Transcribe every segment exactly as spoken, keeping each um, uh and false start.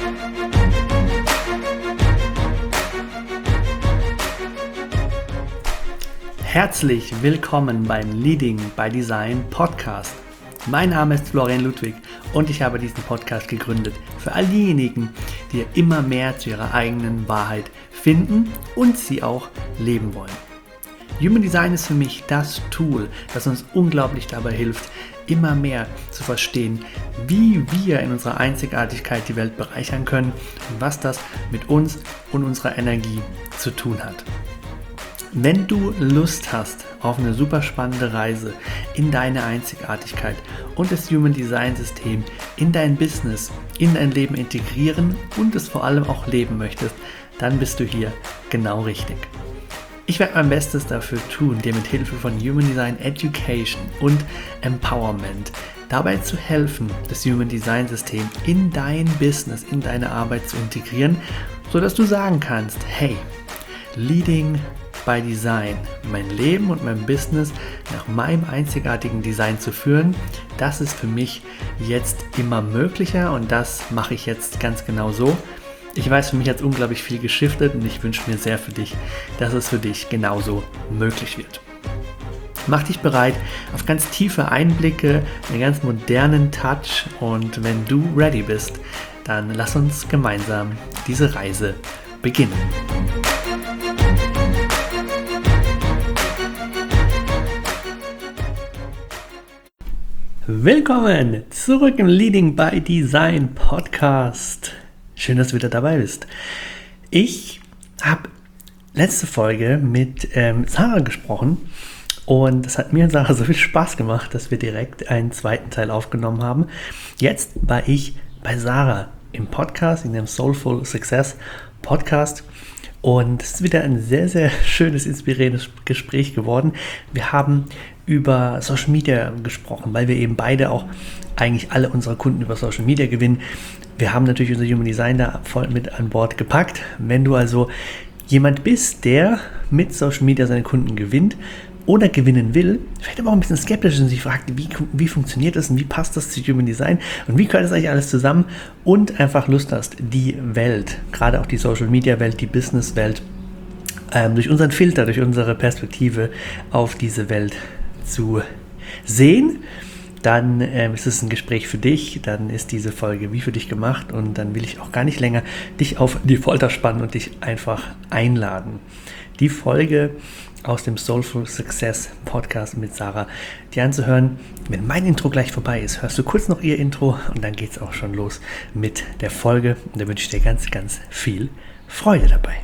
Herzlich willkommen beim Leading by Design Podcast. Mein Name ist Florian Ludwig und ich habe diesen Podcast gegründet für all diejenigen, die immer mehr zu ihrer eigenen Wahrheit finden und sie auch leben wollen. Human Design ist für mich das Tool, das uns unglaublich dabei hilft, immer mehr zu verstehen, wie wir in unserer Einzigartigkeit die Welt bereichern können und was das mit uns und unserer Energie zu tun hat. Wenn du Lust hast auf eine super spannende Reise in deine Einzigartigkeit und das Human Design System in dein Business, in dein Leben integrieren und es vor allem auch leben möchtest, dann bist du hier genau richtig. Ich werde mein Bestes dafür tun, dir mit Hilfe von Human Design Education und Empowerment dabei zu helfen, das Human Design System in dein Business, in deine Arbeit zu integrieren, sodass du sagen kannst, hey, Leading by Design, mein Leben und mein Business nach meinem einzigartigen Design zu führen, das ist für mich jetzt immer möglicher und das mache ich jetzt ganz genau so. Ich weiß, für mich hat es unglaublich viel geschiftet und ich wünsche mir sehr für dich, dass es für dich genauso möglich wird. Mach dich bereit auf ganz tiefe Einblicke, einen ganz modernen Touch und wenn du ready bist, dann lass uns gemeinsam diese Reise beginnen. Willkommen zurück im Leading by Design Podcast. Schön, dass du wieder dabei bist. Ich habe letzte Folge mit ähm, Sarah gesprochen und es hat mir und Sarah so viel Spaß gemacht, dass wir direkt einen zweiten Teil aufgenommen haben. Jetzt war ich bei Sarah im Podcast, in dem Soulful Success Podcast. Und es ist wieder ein sehr, sehr schönes, inspirierendes Gespräch geworden. Wir haben über Social Media gesprochen, weil wir eben beide auch eigentlich alle unsere Kunden über Social Media gewinnen. Wir haben natürlich unser Human Design da voll mit an Bord gepackt. Wenn du also jemand bist, der mit Social Media seine Kunden gewinnt oder gewinnen will, vielleicht aber auch ein bisschen skeptisch ist und sich fragt, wie, wie funktioniert das und wie passt das zu Human Design und wie gehört das eigentlich alles zusammen und einfach Lust hast, die Welt, gerade auch die Social Media Welt, die Business Welt, ähm, durch unseren Filter, durch unsere Perspektive auf diese Welt zu sehen, dann ähm, ist es ein Gespräch für dich, dann ist diese Folge wie für dich gemacht und dann will ich auch gar nicht länger dich auf die Folter spannen und dich einfach einladen. Die Folge aus dem Soulful Success Podcast mit Sarah, die anzuhören. Wenn mein Intro gleich vorbei ist, hörst du kurz noch ihr Intro und dann geht es auch schon los mit der Folge. Und da wünsche ich dir ganz, ganz viel Freude dabei.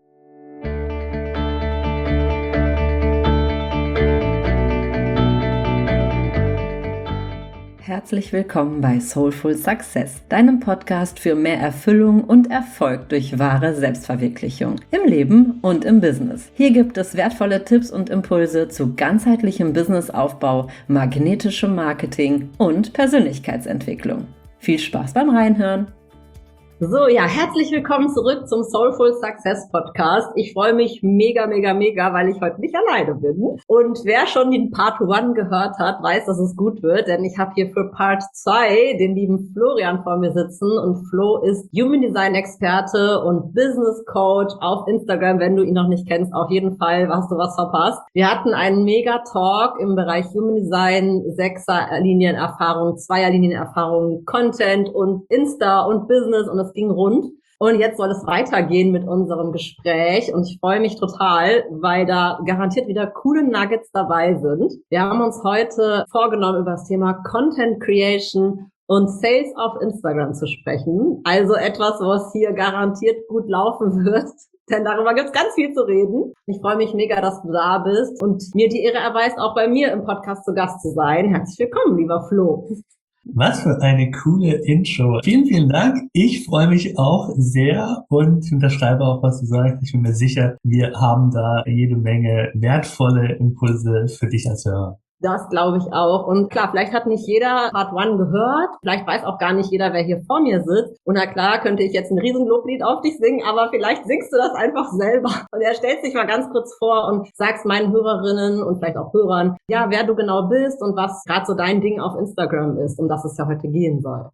Herzlich willkommen bei Soulful Success, deinem Podcast für mehr Erfüllung und Erfolg durch wahre Selbstverwirklichung im Leben und im Business. Hier gibt es wertvolle Tipps und Impulse zu ganzheitlichem Businessaufbau, magnetischem Marketing und Persönlichkeitsentwicklung. Viel Spaß beim Reinhören! So, ja, herzlich willkommen zurück zum Soulful Success Podcast. Ich freue mich mega, mega, mega, weil ich heute nicht alleine bin. Und wer schon den Part eins gehört hat, weiß, dass es gut wird, denn ich habe hier für Part zwei den lieben Florian vor mir sitzen und Flo ist Human Design Experte und Business Coach auf Instagram. Wenn du ihn noch nicht kennst, auf jeden Fall hast du was verpasst. Wir hatten einen mega Talk im Bereich Human Design, Sechser-Linien-Erfahrung, Zweier-Linien-Erfahrung, Content und Insta und Business und es ging rund. Und jetzt soll es weitergehen mit unserem Gespräch und ich freue mich total, weil da garantiert wieder coole Nuggets dabei sind. Wir haben uns heute vorgenommen, über das Thema Content Creation und Sales auf Instagram zu sprechen. Also etwas, was hier garantiert gut laufen wird. Denn darüber gibt es ganz viel zu reden. Ich freue mich mega, dass du da bist und mir die Ehre erweist, auch bei mir im Podcast zu Gast zu sein. Herzlich willkommen, lieber Flo. Was für eine coole Intro. Vielen, vielen Dank. Ich freue mich auch sehr und unterschreibe auch, was du sagst. Ich bin mir sicher, wir haben da jede Menge wertvolle Impulse für dich als Hörer. Das glaube ich auch. Und klar, vielleicht hat nicht jeder Part eins gehört. Vielleicht weiß auch gar nicht jeder, wer hier vor mir sitzt. Und na klar, könnte ich jetzt ein riesen Loblied auf dich singen, aber vielleicht singst du das einfach selber. Und er stellt sich mal ganz kurz vor und sagst meinen Hörerinnen und vielleicht auch Hörern, ja, wer du genau bist und was gerade so dein Ding auf Instagram ist, um das es ja heute gehen soll.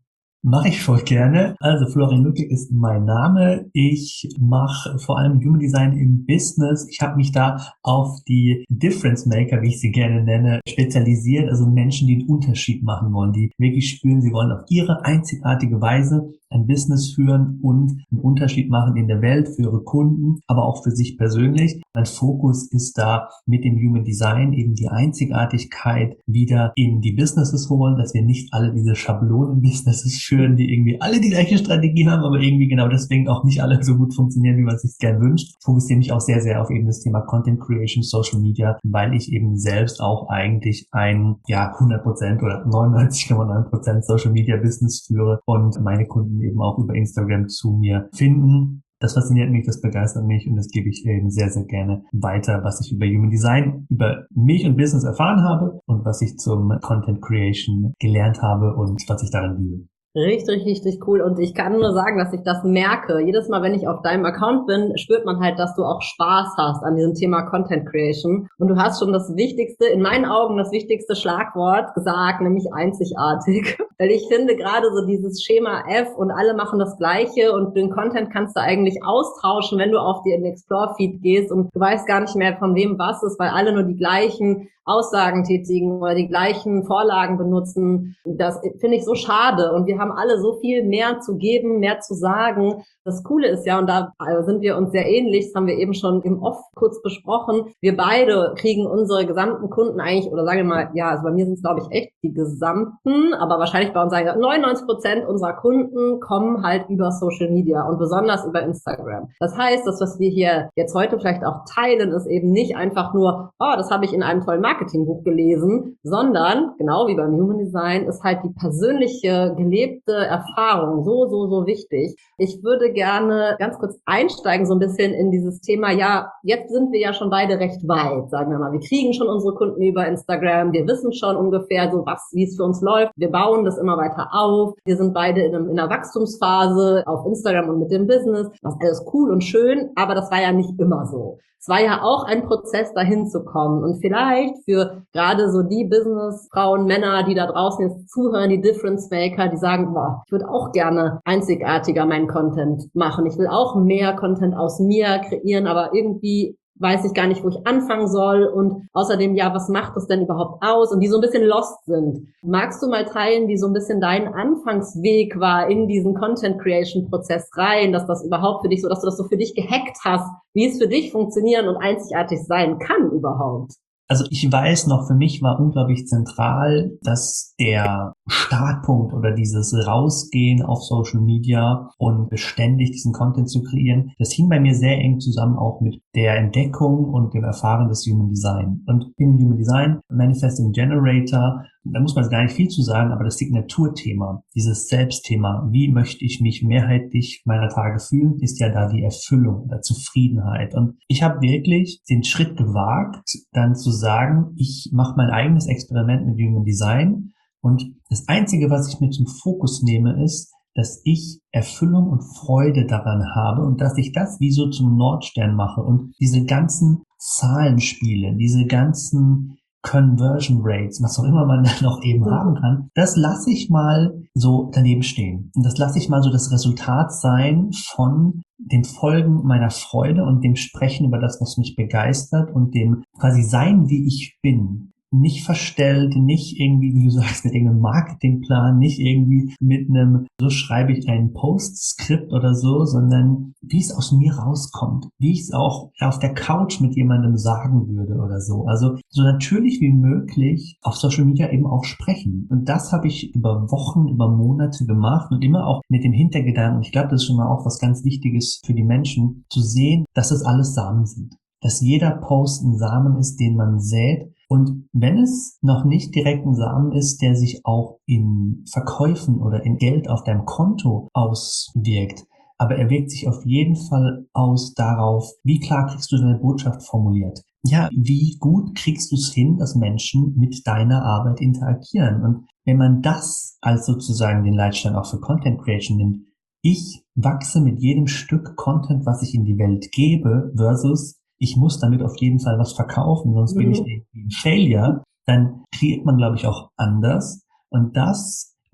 Mache ich voll gerne. Also Florian Ludwig ist mein Name. Ich mache vor allem Human Design im Business. Ich habe mich da auf die Difference Maker, wie ich sie gerne nenne, spezialisiert. Also Menschen, die einen Unterschied machen wollen, die wirklich spüren, sie wollen auf ihre einzigartige Weise ein Business führen und einen Unterschied machen in der Welt für ihre Kunden, aber auch für sich persönlich. Mein Fokus ist da mit dem Human Design eben die Einzigartigkeit wieder in die Businesses holen, dass wir nicht alle diese Schablonen-Businesses führen, die irgendwie alle die gleiche Strategie haben, aber irgendwie genau deswegen auch nicht alle so gut funktionieren, wie man es sich gern wünscht. Ich fokussiere mich auch sehr, sehr auf eben das Thema Content Creation, Social Media, weil ich eben selbst auch eigentlich ein, ja, hundert Prozent oder neunundneunzig Komma neun Prozent Social Media Business führe und meine Kunden eben auch über Instagram zu mir finden. Das fasziniert mich, das begeistert mich und das gebe ich eben sehr, sehr gerne weiter, was ich über Human Design, über mich und Business erfahren habe und was ich zum Content Creation gelernt habe und was ich daran liebe. Richtig, richtig cool. Und ich kann nur sagen, dass ich das merke. Jedes Mal, wenn ich auf deinem Account bin, spürt man halt, dass du auch Spaß hast an diesem Thema Content Creation. Und du hast schon das wichtigste, in meinen Augen das wichtigste Schlagwort gesagt, nämlich einzigartig. Weil ich finde gerade so dieses Schema F und alle machen das Gleiche und den Content kannst du eigentlich austauschen, wenn du auf den Explore-Feed gehst und du weißt gar nicht mehr, von wem was ist, weil alle nur die gleichen Aussagen tätigen oder die gleichen Vorlagen benutzen. Das finde ich so schade. Und wir haben alle so viel mehr zu geben, mehr zu sagen. Das Coole ist ja, und da sind wir uns sehr ähnlich, das haben wir eben schon im Off kurz besprochen, wir beide kriegen unsere gesamten Kunden eigentlich, oder sagen wir mal, ja, also bei mir sind es, glaube ich, echt die gesamten, aber wahrscheinlich bei uns sagen wir, neunundneunzig Prozent unserer Kunden kommen halt über Social Media und besonders über Instagram. Das heißt, das, was wir hier jetzt heute vielleicht auch teilen, ist eben nicht einfach nur, oh, das habe ich in einem tollen Marketingbuch gelesen, sondern, genau wie beim Human Design, ist halt die persönliche, gelebte Erfahrung so, so, so wichtig. Ich würde gerne ganz kurz einsteigen, so ein bisschen in dieses Thema, ja, jetzt sind wir ja schon beide recht weit, sagen wir mal. Wir kriegen schon unsere Kunden über Instagram, wir wissen schon ungefähr so, was, wie es für uns läuft. Wir bauen das immer weiter auf. Wir sind beide in, einem, in einer Wachstumsphase auf Instagram und mit dem Business. Das ist alles cool und schön, aber das war ja nicht immer so. Es war ja auch ein Prozess, dahin zu kommen. Und vielleicht für gerade so die Businessfrauen, Männer, die da draußen jetzt zuhören, die Difference Maker, die sagen, boah, ich würde auch gerne einzigartiger meinen Content machen. Ich will auch mehr Content aus mir kreieren, aber irgendwie weiß ich gar nicht, wo ich anfangen soll und außerdem, ja, was macht das denn überhaupt aus und die so ein bisschen lost sind. Magst du mal teilen, wie so ein bisschen dein Anfangsweg war in diesen Content-Creation-Prozess rein, dass das überhaupt für dich so, dass du das so für dich gehackt hast, wie es für dich funktionieren und einzigartig sein kann überhaupt? Also ich weiß noch, für mich war unglaublich zentral, dass der Startpunkt oder dieses Rausgehen auf Social Media und beständig diesen Content zu kreieren, das hing bei mir sehr eng zusammen auch mit der Entdeckung und dem Erfahren des Human Design. Und in Human Design, Manifesting Generator, da muss man gar nicht viel zu sagen, aber das Signaturthema, dieses Selbstthema, wie möchte ich mich mehrheitlich meiner Tage fühlen, ist ja da die Erfüllung oder Zufriedenheit. Und ich habe wirklich den Schritt gewagt, dann zu sagen, ich mache mein eigenes Experiment mit Human Design und das Einzige, was ich mir zum Fokus nehme, ist, dass ich Erfüllung und Freude daran habe und dass ich das wie so zum Nordstern mache und diese ganzen Zahlenspiele, diese ganzen Conversion Rates, was auch immer man dann noch eben haben kann, das lasse ich mal so daneben stehen. Und das lasse ich mal so das Resultat sein von dem Folgen meiner Freude und dem Sprechen über das, was mich begeistert und dem quasi sein, wie ich bin. Nicht verstellt, nicht irgendwie, wie du sagst, mit irgendeinem Marketingplan, nicht irgendwie mit einem, so schreibe ich ein Post-Skript oder so, sondern wie es aus mir rauskommt, wie ich es auch auf der Couch mit jemandem sagen würde oder so. Also so natürlich wie möglich auf Social Media eben auch sprechen. Und das habe ich über Wochen, über Monate gemacht und immer auch mit dem Hintergedanken, ich glaube, das ist schon mal auch was ganz Wichtiges für die Menschen, zu sehen, dass das alles Samen sind. Dass jeder Post ein Samen ist, den man sät. Und wenn es noch nicht direkt ein Samen ist, der sich auch in Verkäufen oder in Geld auf deinem Konto auswirkt, aber er wirkt sich auf jeden Fall aus darauf, wie klar kriegst du deine Botschaft formuliert. Ja, wie gut kriegst du es hin, dass Menschen mit deiner Arbeit interagieren. Und wenn man das als sozusagen den Leitstein auch für Content Creation nimmt, ich wachse mit jedem Stück Content, was ich in die Welt gebe, versus ich muss damit auf jeden Fall was verkaufen, sonst mhm. bin ich irgendwie ein Failure, dann kreiert man, glaube ich, auch anders. Und das,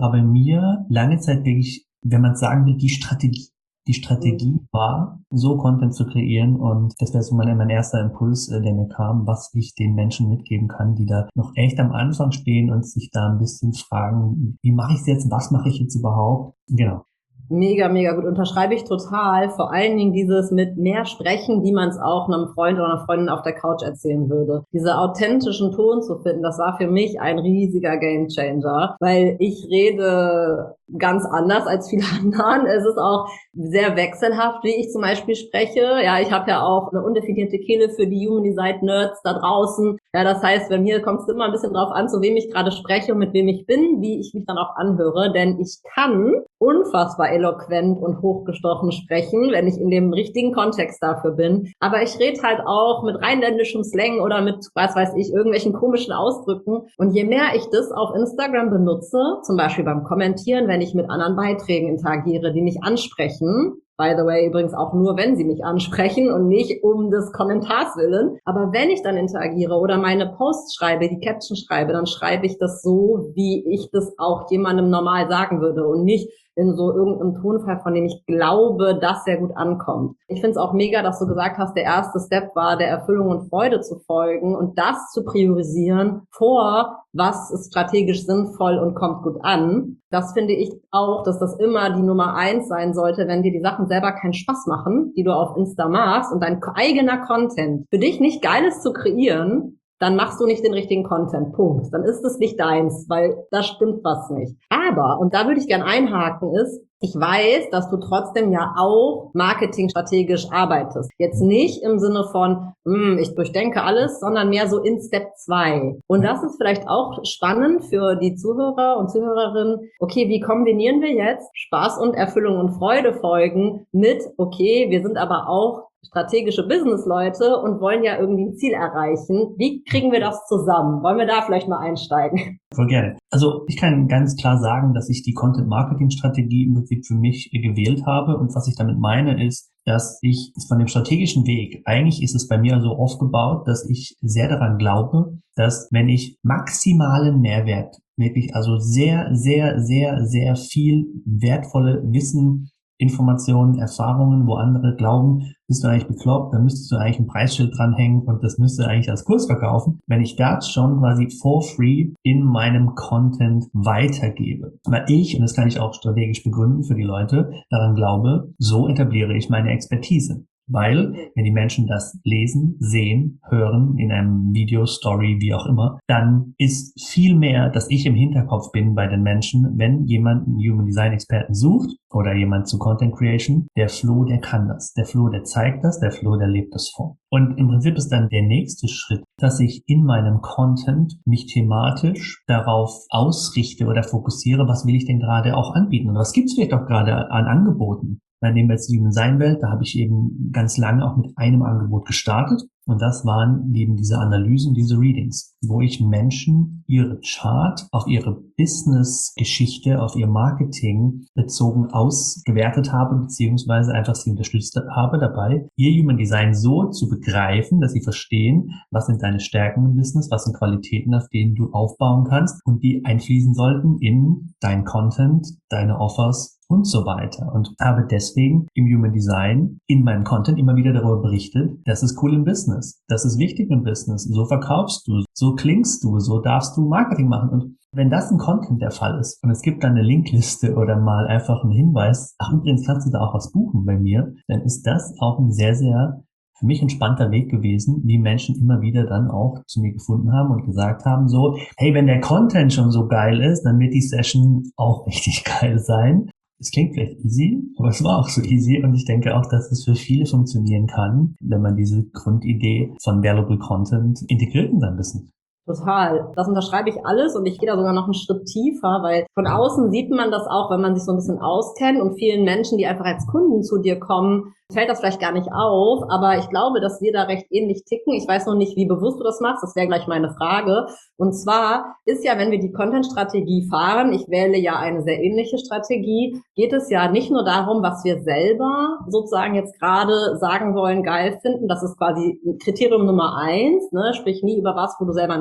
war bei mir lange Zeit wirklich, wenn man sagen will, die Strategie. Die Strategie war, so Content zu kreieren, und das wäre so mein, mein erster Impuls, der mir kam, was ich den Menschen mitgeben kann, die da noch echt am Anfang stehen und sich da ein bisschen fragen, wie mache ich es jetzt, was mache ich jetzt überhaupt? Genau. Mega, mega gut. Unterschreibe ich total. Vor allen Dingen dieses mit mehr sprechen, wie man es auch einem Freund oder einer Freundin auf der Couch erzählen würde. Diese authentischen Ton zu finden, das war für mich ein riesiger Gamechanger, weil ich rede ganz anders als viele anderen. Es ist auch sehr wechselhaft, wie ich zum Beispiel spreche. Ja, ich habe ja auch eine undefinierte Kehle für die Human Design Nerds da draußen. Ja, das heißt, bei mir kommt es immer ein bisschen drauf an, zu wem ich gerade spreche und mit wem ich bin, wie ich mich dann auch anhöre. Denn ich kann unfassbar eloquent und hochgestochen sprechen, wenn ich in dem richtigen Kontext dafür bin. Aber ich rede halt auch mit rheinländischem Slang oder mit, was weiß ich, irgendwelchen komischen Ausdrücken. Und je mehr ich das auf Instagram benutze, zum Beispiel beim Kommentieren, wenn ich mit anderen Beiträgen interagiere, die mich ansprechen, by the way, übrigens auch nur, wenn sie mich ansprechen und nicht um des Kommentars willen. Aber wenn ich dann interagiere oder meine Posts schreibe, die Caption schreibe, dann schreibe ich das so, wie ich das auch jemandem normal sagen würde und nicht in so irgendeinem Tonfall, von dem ich glaube, dass sehr gut ankommt. Ich finde es auch mega, dass du gesagt hast, der erste Step war, der Erfüllung und Freude zu folgen und das zu priorisieren vor, was ist strategisch sinnvoll und kommt gut an. Das finde ich auch, dass das immer die Nummer eins sein sollte, wenn dir die Sachen selber keinen Spaß machen, die du auf Insta machst und dein eigener Content für dich nicht geil ist zu kreieren, dann machst du nicht den richtigen Content, Punkt. Dann ist es nicht deins, weil da stimmt was nicht. Aber, und da würde ich gern einhaken, ist, ich weiß, dass du trotzdem ja auch marketingstrategisch arbeitest. Jetzt nicht im Sinne von, hm, ich durchdenke alles, sondern mehr so in Step zwei. Und das ist vielleicht auch spannend für die Zuhörer und Zuhörerinnen. Okay, wie kombinieren wir jetzt Spaß und Erfüllung und Freude folgen mit, okay, wir sind aber auch strategische Businessleute und wollen ja irgendwie ein Ziel erreichen. Wie kriegen wir das zusammen? Wollen wir da vielleicht mal einsteigen? Voll gerne. Also ich kann ganz klar sagen, dass ich die Content-Marketing-Strategie im Prinzip für mich gewählt habe. Und was ich damit meine, ist, dass ich von dem strategischen Weg, eigentlich ist es bei mir so aufgebaut, dass ich sehr daran glaube, dass wenn ich maximalen Mehrwert, wirklich also sehr, sehr, sehr, sehr viel wertvolle Wissen, Informationen, Erfahrungen, wo andere glauben, bist du eigentlich bekloppt, dann müsstest du eigentlich ein Preisschild dranhängen und das müsste eigentlich als Kurs verkaufen, wenn ich das schon quasi for free in meinem Content weitergebe. Weil ich, und das kann ich auch strategisch begründen für die Leute, daran glaube, so etabliere ich meine Expertise. Weil, wenn die Menschen das lesen, sehen, hören, in einem Video, Story, wie auch immer, dann ist viel mehr, dass ich im Hinterkopf bin bei den Menschen, wenn jemand einen Human Design Experten sucht oder jemand zu Content Creation, der Flo, der kann das. Der Flo, der zeigt das, der Flo, der lebt das vor. Und im Prinzip ist dann der nächste Schritt, dass ich in meinem Content mich thematisch darauf ausrichte oder fokussiere, was will ich denn gerade auch anbieten und was gibt's vielleicht auch gerade an Angeboten. Dann nehmen wir jetzt die Human Design Welt, da habe ich eben ganz lange auch mit einem Angebot gestartet und das waren eben diese Analysen, diese Readings, wo ich Menschen ihre Chart auf ihre Business-Geschichte, auf ihr Marketing bezogen ausgewertet habe, beziehungsweise einfach sie unterstützt habe dabei, ihr Human Design so zu begreifen, dass sie verstehen, was sind deine Stärken im Business, was sind Qualitäten, auf denen du aufbauen kannst und die einfließen sollten in dein Content, deine Offers und so weiter. Und habe deswegen im Human Design in meinem Content immer wieder darüber berichtet, das ist cool im Business, das ist wichtig im Business, so verkaufst du, so klingst du, so darfst du Marketing machen. Und wenn das ein Content der Fall ist und es gibt dann eine Linkliste oder mal einfach einen Hinweis, ach übrigens kannst du da auch was buchen bei mir, dann ist das auch ein sehr, sehr für mich entspannter Weg gewesen, wie Menschen immer wieder dann auch zu mir gefunden haben und gesagt haben so, hey, wenn der Content schon so geil ist, dann wird die Session auch richtig geil sein. Es klingt vielleicht easy, aber es war auch so easy und ich denke auch, dass es für viele funktionieren kann, wenn man diese Grundidee von Valuable Content integriert in sein Business. Total. Das unterschreibe ich alles und ich gehe da sogar noch einen Schritt tiefer, weil von außen sieht man das auch, wenn man sich so ein bisschen auskennt und vielen Menschen, die einfach als Kunden zu dir kommen, fällt das vielleicht gar nicht auf, aber ich glaube, dass wir da recht ähnlich ticken. Ich weiß noch nicht, wie bewusst du das machst, das wäre gleich meine Frage. Und zwar ist ja, wenn wir die Content-Strategie fahren, ich wähle ja eine sehr ähnliche Strategie, geht es ja nicht nur darum, was wir selber sozusagen jetzt gerade sagen wollen, geil finden, das ist quasi Kriterium Nummer eins, ne? Sprich nie über was, wo du selber nicht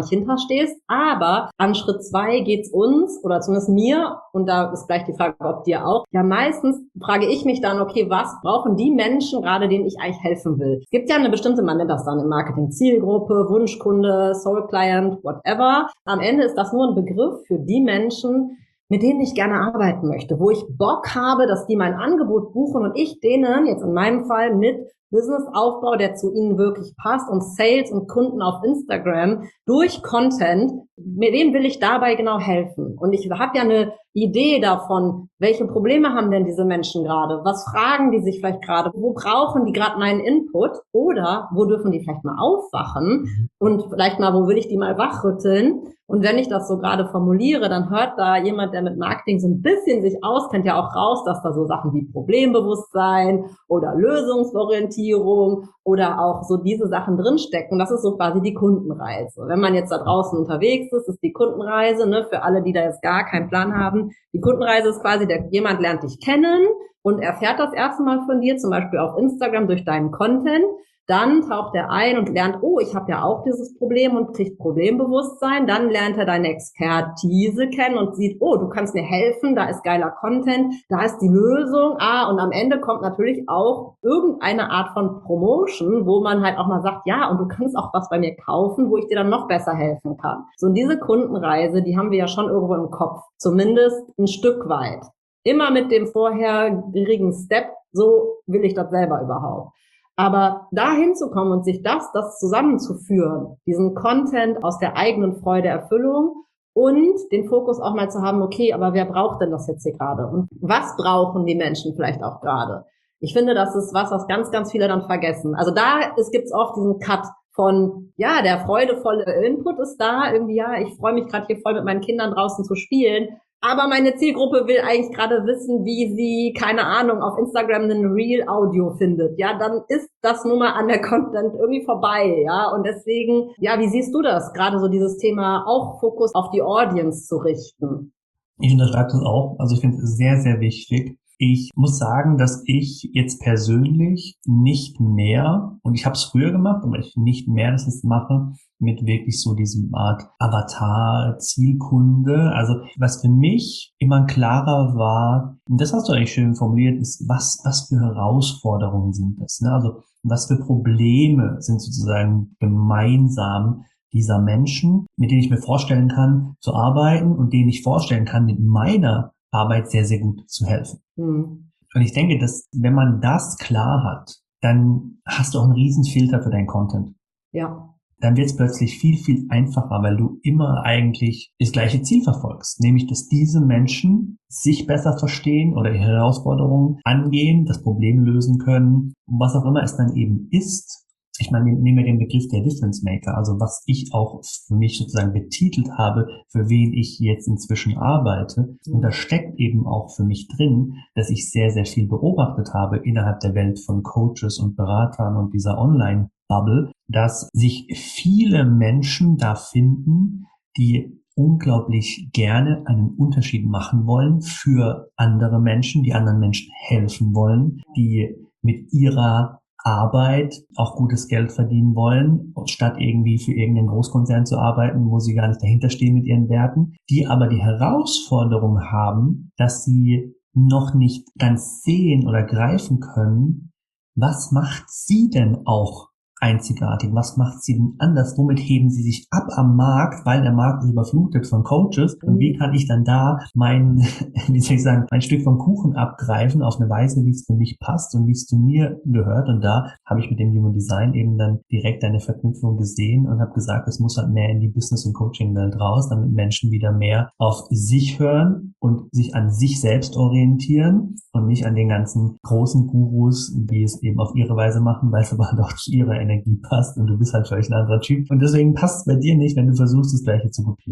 hinterstehst. Aber an Schritt zwei geht's uns, oder zumindest mir, und da ist gleich die Frage, ob dir auch, ja meistens frage ich mich dann, okay, was brauchen die Menschen gerade, denen ich eigentlich helfen will? Es gibt ja eine bestimmte, man nennt das dann im Marketing Zielgruppe, Wunschkunde, Soul Client, whatever. Am Ende ist das nur ein Begriff für die Menschen, mit denen ich gerne arbeiten möchte, wo ich Bock habe, dass die mein Angebot buchen und ich denen, jetzt in meinem Fall mit Businessaufbau, der zu ihnen wirklich passt, und Sales und Kunden auf Instagram durch Content, mit wem will ich dabei genau helfen? Und ich habe ja eine Idee davon, welche Probleme haben denn diese Menschen gerade? Was fragen die sich vielleicht gerade? Wo brauchen die gerade meinen Input? Oder wo dürfen die vielleicht mal aufwachen? Und vielleicht mal, wo will ich die mal wachrütteln? Und wenn ich das so gerade formuliere, dann hört da jemand, der mit Marketing so ein bisschen sich auskennt, ja auch raus, dass da so Sachen wie Problembewusstsein oder Lösungsorientierung oder auch so diese Sachen drinstecken. Das ist so quasi die Kundenreise. Wenn man jetzt da draußen unterwegs ist, ist die Kundenreise, ne, für alle, die da jetzt gar keinen Plan haben. Die Kundenreise ist quasi, der, jemand lernt dich kennen und erfährt das erste Mal von dir, zum Beispiel auf Instagram durch deinen Content. Dann taucht er ein und lernt, oh, ich habe ja auch dieses Problem, und kriegt Problembewusstsein. Dann lernt er deine Expertise kennen und sieht, oh, du kannst mir helfen, da ist geiler Content, da ist die Lösung. Ah, und am Ende kommt natürlich auch irgendeine Art von Promotion, wo man halt auch mal sagt, ja, und du kannst auch was bei mir kaufen, wo ich dir dann noch besser helfen kann. So, und diese Kundenreise, die haben wir ja schon irgendwo im Kopf, zumindest ein Stück weit. Immer mit dem vorherigen Step, so will ich das selber überhaupt. Aber dahin zu kommen und sich das, das zusammenzuführen, diesen Content aus der eigenen Freude, Erfüllung und den Fokus auch mal zu haben, okay, aber wer braucht denn das jetzt hier gerade? Und was brauchen die Menschen vielleicht auch gerade? Ich finde, das ist was, was ganz, ganz viele dann vergessen. Also da gibt es oft diesen Cut von, ja, der freudevolle Input ist da, irgendwie, ja, ich freue mich gerade hier voll mit meinen Kindern draußen zu spielen. Aber meine Zielgruppe will eigentlich gerade wissen, wie sie, keine Ahnung, auf Instagram einen Reel-Audio findet. Ja, dann ist das nun mal an der Content irgendwie vorbei, ja. Und deswegen, ja, wie siehst du das? Gerade so dieses Thema, auch Fokus auf die Audience zu richten. Ich unterschreibe das auch. Also ich finde es sehr, sehr wichtig. Ich muss sagen, dass ich jetzt persönlich nicht mehr, und ich habe es früher gemacht, aber ich nicht mehr das jetzt mache, mit wirklich so diesem Art Avatar, Zielkunde. Also was für mich immer klarer war, und das hast du eigentlich schön formuliert, ist, was was für Herausforderungen sind das, ne? Also was für Probleme sind sozusagen gemeinsam dieser Menschen, mit denen ich mir vorstellen kann zu arbeiten und denen ich vorstellen kann, mit meiner Arbeit sehr, sehr gut zu helfen. Mhm. Und ich denke, dass wenn man das klar hat, dann hast du auch einen riesen Filter für deinen Content. Ja. Dann wird es plötzlich viel, viel einfacher, weil du immer eigentlich das gleiche Ziel verfolgst, nämlich, dass diese Menschen sich besser verstehen oder ihre Herausforderungen angehen, das Problem lösen können, was auch immer es dann eben ist. Ich meine, nehmen wir den Begriff der Difference Maker, also was ich auch für mich sozusagen betitelt habe, für wen ich jetzt inzwischen arbeite. Und da steckt eben auch für mich drin, dass ich sehr, sehr viel beobachtet habe innerhalb der Welt von Coaches und Beratern und dieser Online-Bubble, dass sich viele Menschen da finden, die unglaublich gerne einen Unterschied machen wollen für andere Menschen, die anderen Menschen helfen wollen, die mit ihrer Arbeit auch gutes Geld verdienen wollen, statt irgendwie für irgendeinen Großkonzern zu arbeiten, wo sie gar nicht dahinter stehen mit ihren Werten, die aber die Herausforderung haben, dass sie noch nicht ganz sehen oder greifen können, was macht sie denn auch einzigartig? Was macht sie denn anders? Womit heben sie sich ab am Markt, weil der Markt ist überflutet von Coaches? Und wie kann ich dann da mein, wie soll ich sagen, mein Stück vom Kuchen abgreifen auf eine Weise, wie es für mich passt und wie es zu mir gehört? Und da habe ich mit dem Human Design eben dann direkt eine Verknüpfung gesehen und habe gesagt, es muss halt mehr in die Business- und Coaching-Welt raus, damit Menschen wieder mehr auf sich hören und sich an sich selbst orientieren und nicht an den ganzen großen Gurus, die es eben auf ihre Weise machen, weil es aber halt auch zu ihrer Energie passt und du bist halt vielleicht ein anderer Typ. Und deswegen passt es bei dir nicht, wenn du versuchst, das Gleiche zu kopieren.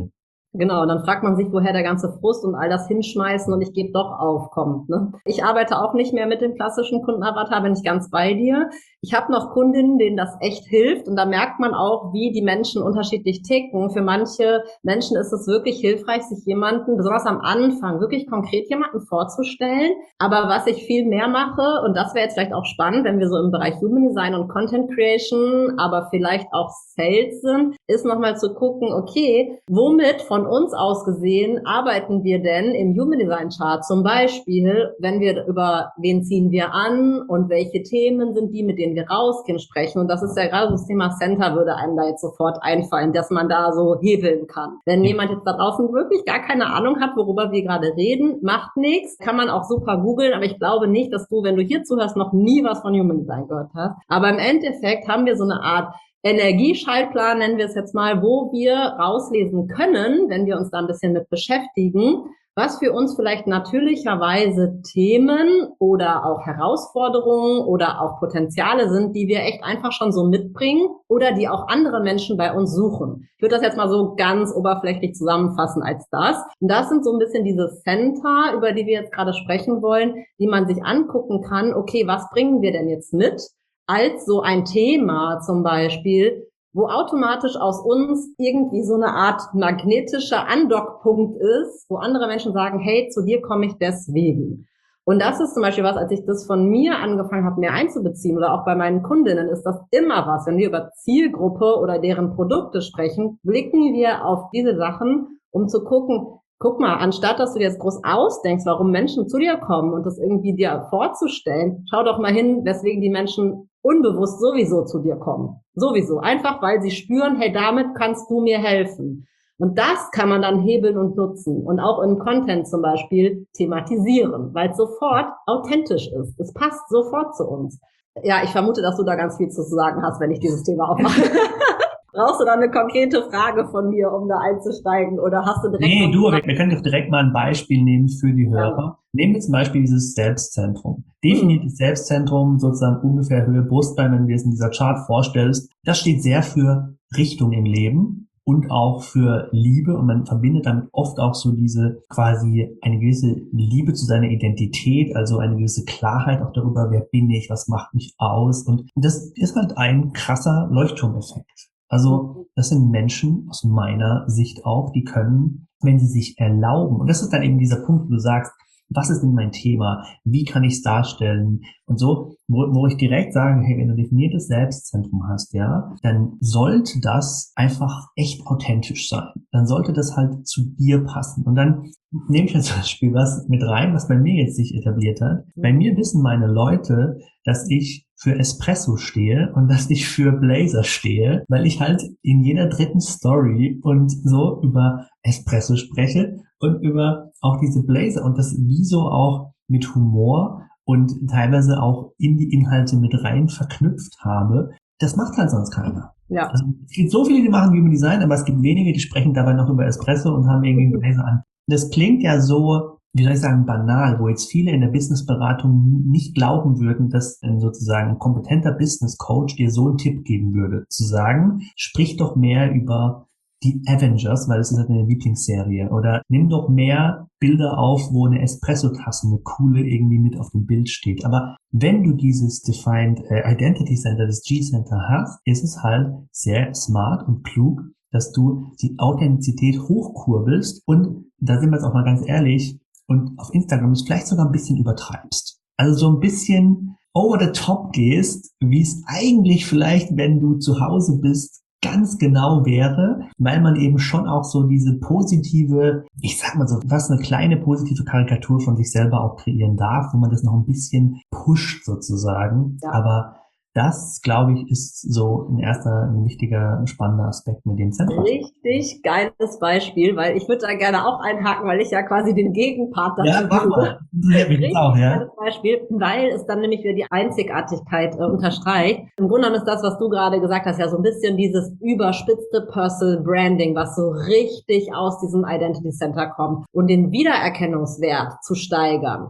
Genau, und dann fragt man sich, woher der ganze Frust und all das Hinschmeißen und ich gebe doch auf kommt. Ne? Ich arbeite auch nicht mehr mit dem klassischen Kundenavatar, bin ich ganz bei dir. Ich habe noch Kundinnen, denen das echt hilft und da merkt man auch, wie die Menschen unterschiedlich ticken. Für manche Menschen ist es wirklich hilfreich, sich jemanden, besonders am Anfang, wirklich konkret jemanden vorzustellen. Aber was ich viel mehr mache, und das wäre jetzt vielleicht auch spannend, wenn wir so im Bereich Human Design und Content Creation, aber vielleicht auch Sales sind, ist nochmal zu gucken, okay, womit von uns aus gesehen arbeiten wir denn im Human Design Chart? Zum Beispiel, wenn wir über wen ziehen wir an und welche Themen sind die, mit denen wir rausgehen, sprechen. Und das ist ja gerade so das Thema Center, würde einem da jetzt sofort einfallen, dass man da so hebeln kann. Wenn jemand jetzt da draußen wirklich gar keine Ahnung hat, worüber wir gerade reden, macht nichts, kann man auch super googeln, aber ich glaube nicht, dass du, wenn du hier zuhörst, noch nie was von Human Design gehört hast. Aber im Endeffekt haben wir so eine Art Energieschaltplan, nennen wir es jetzt mal, wo wir rauslesen können, wenn wir uns da ein bisschen mit beschäftigen, was für uns vielleicht natürlicherweise Themen oder auch Herausforderungen oder auch Potenziale sind, die wir echt einfach schon so mitbringen oder die auch andere Menschen bei uns suchen. Ich würde das jetzt mal so ganz oberflächlich zusammenfassen als das. Und das sind so ein bisschen diese Center, über die wir jetzt gerade sprechen wollen, die man sich angucken kann. Okay, was bringen wir denn jetzt mit? Als so ein Thema zum Beispiel, wo automatisch aus uns irgendwie so eine Art magnetischer Andockpunkt ist, wo andere Menschen sagen, hey, zu dir komme ich deswegen. Und das ist zum Beispiel was, als ich das von mir angefangen habe, mehr einzubeziehen oder auch bei meinen Kundinnen, ist das immer was. Wenn wir über Zielgruppe oder deren Produkte sprechen, blicken wir auf diese Sachen, um zu gucken, guck mal, anstatt dass du dir jetzt groß ausdenkst, warum Menschen zu dir kommen und das irgendwie dir vorzustellen, schau doch mal hin, weswegen die Menschen unbewusst sowieso zu dir kommen. Sowieso. Einfach, weil sie spüren, hey, damit kannst du mir helfen. Und das kann man dann hebeln und nutzen und auch im Content zum Beispiel thematisieren, weil es sofort authentisch ist. Es passt sofort zu uns. Ja, ich vermute, dass du da ganz viel zu sagen hast, wenn ich dieses Thema aufmache. Brauchst du da eine konkrete Frage von mir, um da einzusteigen? Oder hast du direkt... Nee, du, wir, wir können doch direkt mal ein Beispiel nehmen für die Hörer. Ja. Nehmen wir zum Beispiel dieses Selbstzentrum. Definiertes Selbstzentrum, sozusagen ungefähr Höhe Brustbein, wenn du es in dieser Chart vorstellst. Das steht sehr für Richtung im Leben und auch für Liebe. Und man verbindet damit oft auch so diese quasi eine gewisse Liebe zu seiner Identität, also eine gewisse Klarheit auch darüber, wer bin ich, was macht mich aus. Und das ist halt ein krasser Leuchtturmeffekt. Also das sind Menschen aus meiner Sicht auch, die können, wenn sie sich erlauben, und das ist dann eben dieser Punkt, wo du sagst, was ist denn mein Thema, wie kann ich es darstellen und so, wo, wo ich direkt sage, hey, wenn du definiertes Selbstzentrum hast, ja, dann sollte das einfach echt authentisch sein. Dann sollte das halt zu dir passen. Und dann nehme ich jetzt zum Beispiel was mit rein, was bei mir jetzt sich etabliert hat. Bei mir wissen meine Leute, dass ich für Espresso stehe und dass ich für Blazer stehe, weil ich halt in jeder dritten Story und so über Espresso spreche und über auch diese Blazer und das wieso auch mit Humor und teilweise auch in die Inhalte mit rein verknüpft habe. Das macht halt sonst keiner. Ja. Also, es gibt so viele, die machen Human Design, aber es gibt wenige, die sprechen dabei noch über Espresso und haben irgendwie einen Blazer an. Das klingt ja so, wie soll ich sagen, banal, wo jetzt viele in der Businessberatung nicht glauben würden, dass ein sozusagen ein kompetenter Business Coach dir so einen Tipp geben würde, zu sagen, sprich doch mehr über die Avengers, weil es ist halt eine Lieblingsserie, oder nimm doch mehr Bilder auf, wo eine Espresso-Tasse, eine coole irgendwie mit auf dem Bild steht. Aber wenn du dieses Defined äh, Identity Center, das G-Center hast, ist es halt sehr smart und klug, dass du die Authentizität hochkurbelst und, da sind wir jetzt auch mal ganz ehrlich, und auf Instagram es vielleicht sogar ein bisschen übertreibst. Also so ein bisschen over the top gehst, wie es eigentlich vielleicht, wenn du zu Hause bist, ganz genau wäre, weil man eben schon auch so diese positive, ich sag mal so, was eine kleine positive Karikatur von sich selber auch kreieren darf, wo man das noch ein bisschen pusht sozusagen. Ja. Aber das, glaube ich, ist so ein erster, ein wichtiger, spannender Aspekt mit dem Zentrum. Richtig geiles Beispiel, weil ich würde da gerne auch einhaken, weil ich ja quasi den Gegenpart dazu habe. Ja, richtig auch, ja. Geiles Beispiel, weil es dann nämlich wieder die Einzigartigkeit äh, unterstreicht. Im Grunde genommen ist das, was du gerade gesagt hast, ja so ein bisschen dieses überspitzte Personal Branding, was so richtig aus diesem Identity Center kommt und den Wiedererkennungswert zu steigern.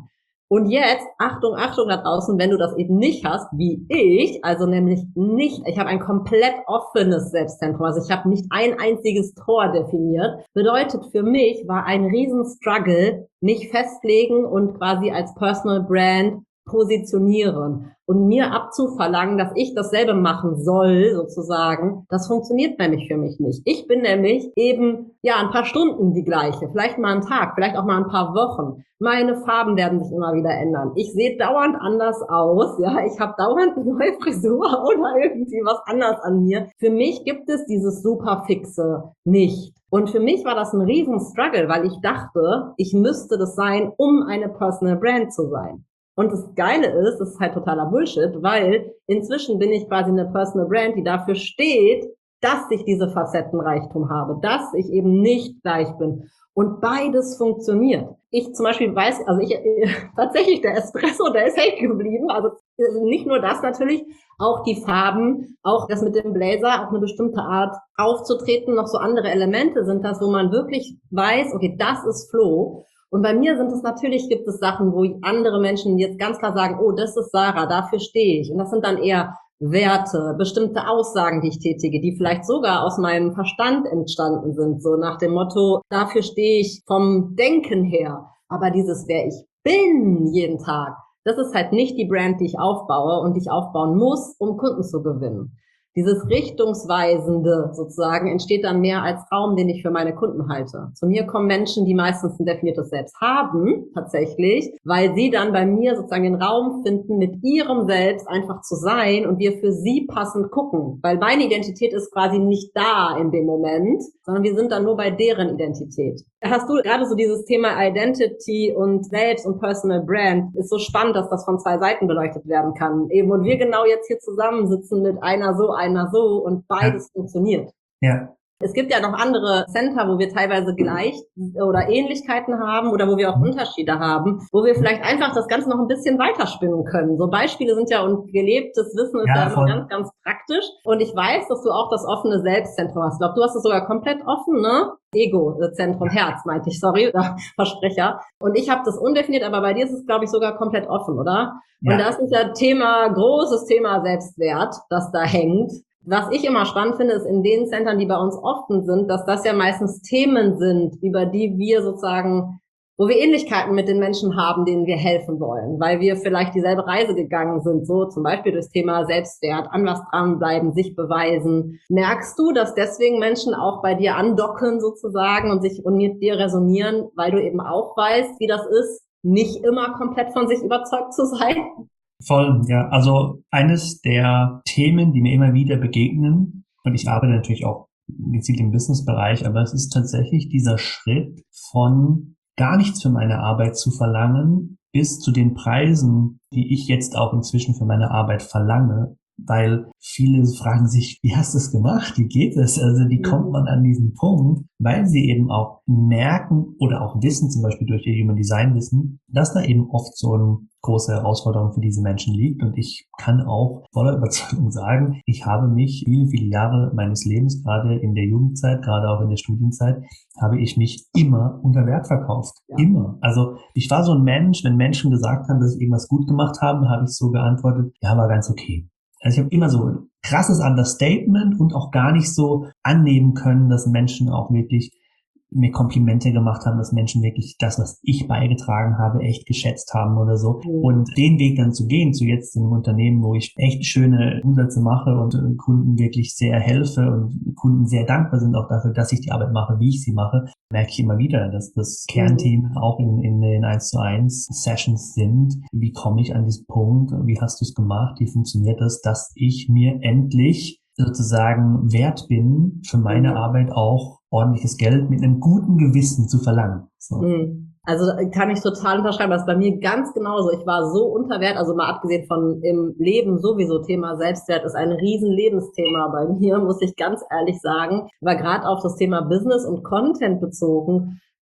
Und jetzt, Achtung, Achtung da draußen, wenn du das eben nicht hast, wie ich, also nämlich nicht, ich habe ein komplett offenes Selbstzentrum, also ich habe nicht ein einziges Tor definiert, bedeutet für mich, war ein riesen Struggle, mich festlegen und quasi als Personal Brand positionieren und mir abzuverlangen, dass ich dasselbe machen soll, sozusagen, das funktioniert nämlich für mich nicht. Ich bin nämlich eben, ja, ein paar Stunden die gleiche, vielleicht mal einen Tag, vielleicht auch mal ein paar Wochen. Meine Farben werden sich immer wieder ändern. Ich sehe dauernd anders aus, ja, ich habe dauernd eine neue Frisur oder irgendwie was anderes an mir. Für mich gibt es dieses Superfixe nicht. Und für mich war das ein riesen Struggle, weil ich dachte, ich müsste das sein, um eine Personal Brand zu sein. Und das Geile ist, das ist halt totaler Bullshit, weil inzwischen bin ich quasi eine Personal Brand, die dafür steht, dass ich diese Facettenreichtum habe, dass ich eben nicht gleich bin. Und beides funktioniert. Ich zum Beispiel weiß, also ich äh, tatsächlich der Espresso, der ist hängen geblieben. Also nicht nur das natürlich, auch die Farben, auch das mit dem Blazer, auch eine bestimmte Art aufzutreten, noch so andere Elemente sind das, wo man wirklich weiß, okay, das ist Flo. Und bei mir sind es natürlich, gibt es Sachen, wo andere Menschen jetzt ganz klar sagen, oh, das ist Sarah, dafür stehe ich. Und das sind dann eher Werte, bestimmte Aussagen, die ich tätige, die vielleicht sogar aus meinem Verstand entstanden sind, so nach dem Motto, dafür stehe ich vom Denken her. Aber dieses, wer ich bin jeden Tag, das ist halt nicht die Brand, die ich aufbaue und die ich aufbauen muss, um Kunden zu gewinnen. Dieses Richtungsweisende sozusagen entsteht dann mehr als Raum, den ich für meine Kunden halte. Zu mir kommen Menschen, die meistens ein definiertes Selbst haben, tatsächlich, weil sie dann bei mir sozusagen den Raum finden, mit ihrem Selbst einfach zu sein und wir für sie passend gucken. Weil meine Identität ist quasi nicht da in dem Moment, sondern wir sind dann nur bei deren Identität. Hast du gerade so dieses Thema Identity und Selbst und Personal Brand, ist so spannend, dass das von zwei Seiten beleuchtet werden kann. Eben, und wir genau jetzt hier zusammensitzen mit einer so, einer so und beides ja. funktioniert. Ja. Es gibt ja noch andere Center, wo wir teilweise gleich oder Ähnlichkeiten haben oder wo wir auch Unterschiede haben, wo wir vielleicht einfach das Ganze noch ein bisschen weiterspinnen können. So Beispiele sind ja, und gelebtes Wissen ist ja, ja immer ganz, ganz praktisch. Und ich weiß, dass du auch das offene Selbstzentrum hast. Ich glaube, du hast es sogar komplett offen, ne? Ego-Zentrum, Herz, meinte ich, sorry, Versprecher. Und ich habe das undefiniert, aber bei dir ist es, glaube ich, sogar komplett offen, oder? Ja. Und das ist ja Thema, großes Thema Selbstwert, das da hängt. Was ich immer spannend finde, ist in den Centern, die bei uns offen sind, dass das ja meistens Themen sind, über die wir sozusagen, wo wir Ähnlichkeiten mit den Menschen haben, denen wir helfen wollen, weil wir vielleicht dieselbe Reise gegangen sind, so zum Beispiel das Thema Selbstwert, an was dranbleiben, sich beweisen. Merkst du, dass deswegen Menschen auch bei dir andocken sozusagen und sich und mit dir resonieren, weil du eben auch weißt, wie das ist, nicht immer komplett von sich überzeugt zu sein? Voll, ja. Also eines der Themen, die mir immer wieder begegnen, und ich arbeite natürlich auch gezielt im Businessbereich, aber es ist tatsächlich dieser Schritt von gar nichts für meine Arbeit zu verlangen, bis zu den Preisen, die ich jetzt auch inzwischen für meine Arbeit verlange, weil viele fragen sich, wie hast du es gemacht? Wie geht es? Also wie kommt man an diesen Punkt? Weil sie eben auch merken oder auch wissen, zum Beispiel durch ihr Human Design Wissen, dass da eben oft so eine große Herausforderung für diese Menschen liegt. Und ich kann auch voller Überzeugung sagen, ich habe mich viele, viele Jahre meines Lebens, gerade in der Jugendzeit, gerade auch in der Studienzeit, habe ich mich immer unter Wert verkauft. Ja. Immer. Also ich war so ein Mensch, wenn Menschen gesagt haben, dass ich irgendwas gut gemacht habe, habe ich so geantwortet, ja, war ganz okay. Also ich habe immer so ein krasses Understatement und auch gar nicht so annehmen können, dass Menschen auch wirklich mir Komplimente gemacht haben, dass Menschen wirklich das, was ich beigetragen habe, echt geschätzt haben oder so. Mhm. Und den Weg dann zu gehen, zu jetzt einem Unternehmen, wo ich echt schöne Umsätze mache und Kunden wirklich sehr helfe und Kunden sehr dankbar sind auch dafür, dass ich die Arbeit mache, wie ich sie mache, merke ich immer wieder, dass das Kernteam mhm. auch in, in den eins zu eins Sessions sind. Wie komme ich an diesen Punkt? Wie hast du es gemacht? Wie funktioniert das, dass ich mir endlich sozusagen wert bin, für meine Arbeit auch ordentliches Geld mit einem guten Gewissen zu verlangen. So. Also kann ich total unterschreiben, das ist bei mir ganz genauso. Ich war so unter Wert, also mal abgesehen von im Leben sowieso, Thema Selbstwert ist ein riesen Lebensthema bei mir, muss ich ganz ehrlich sagen. Aber gerade auf das Thema Business und Content bezogen,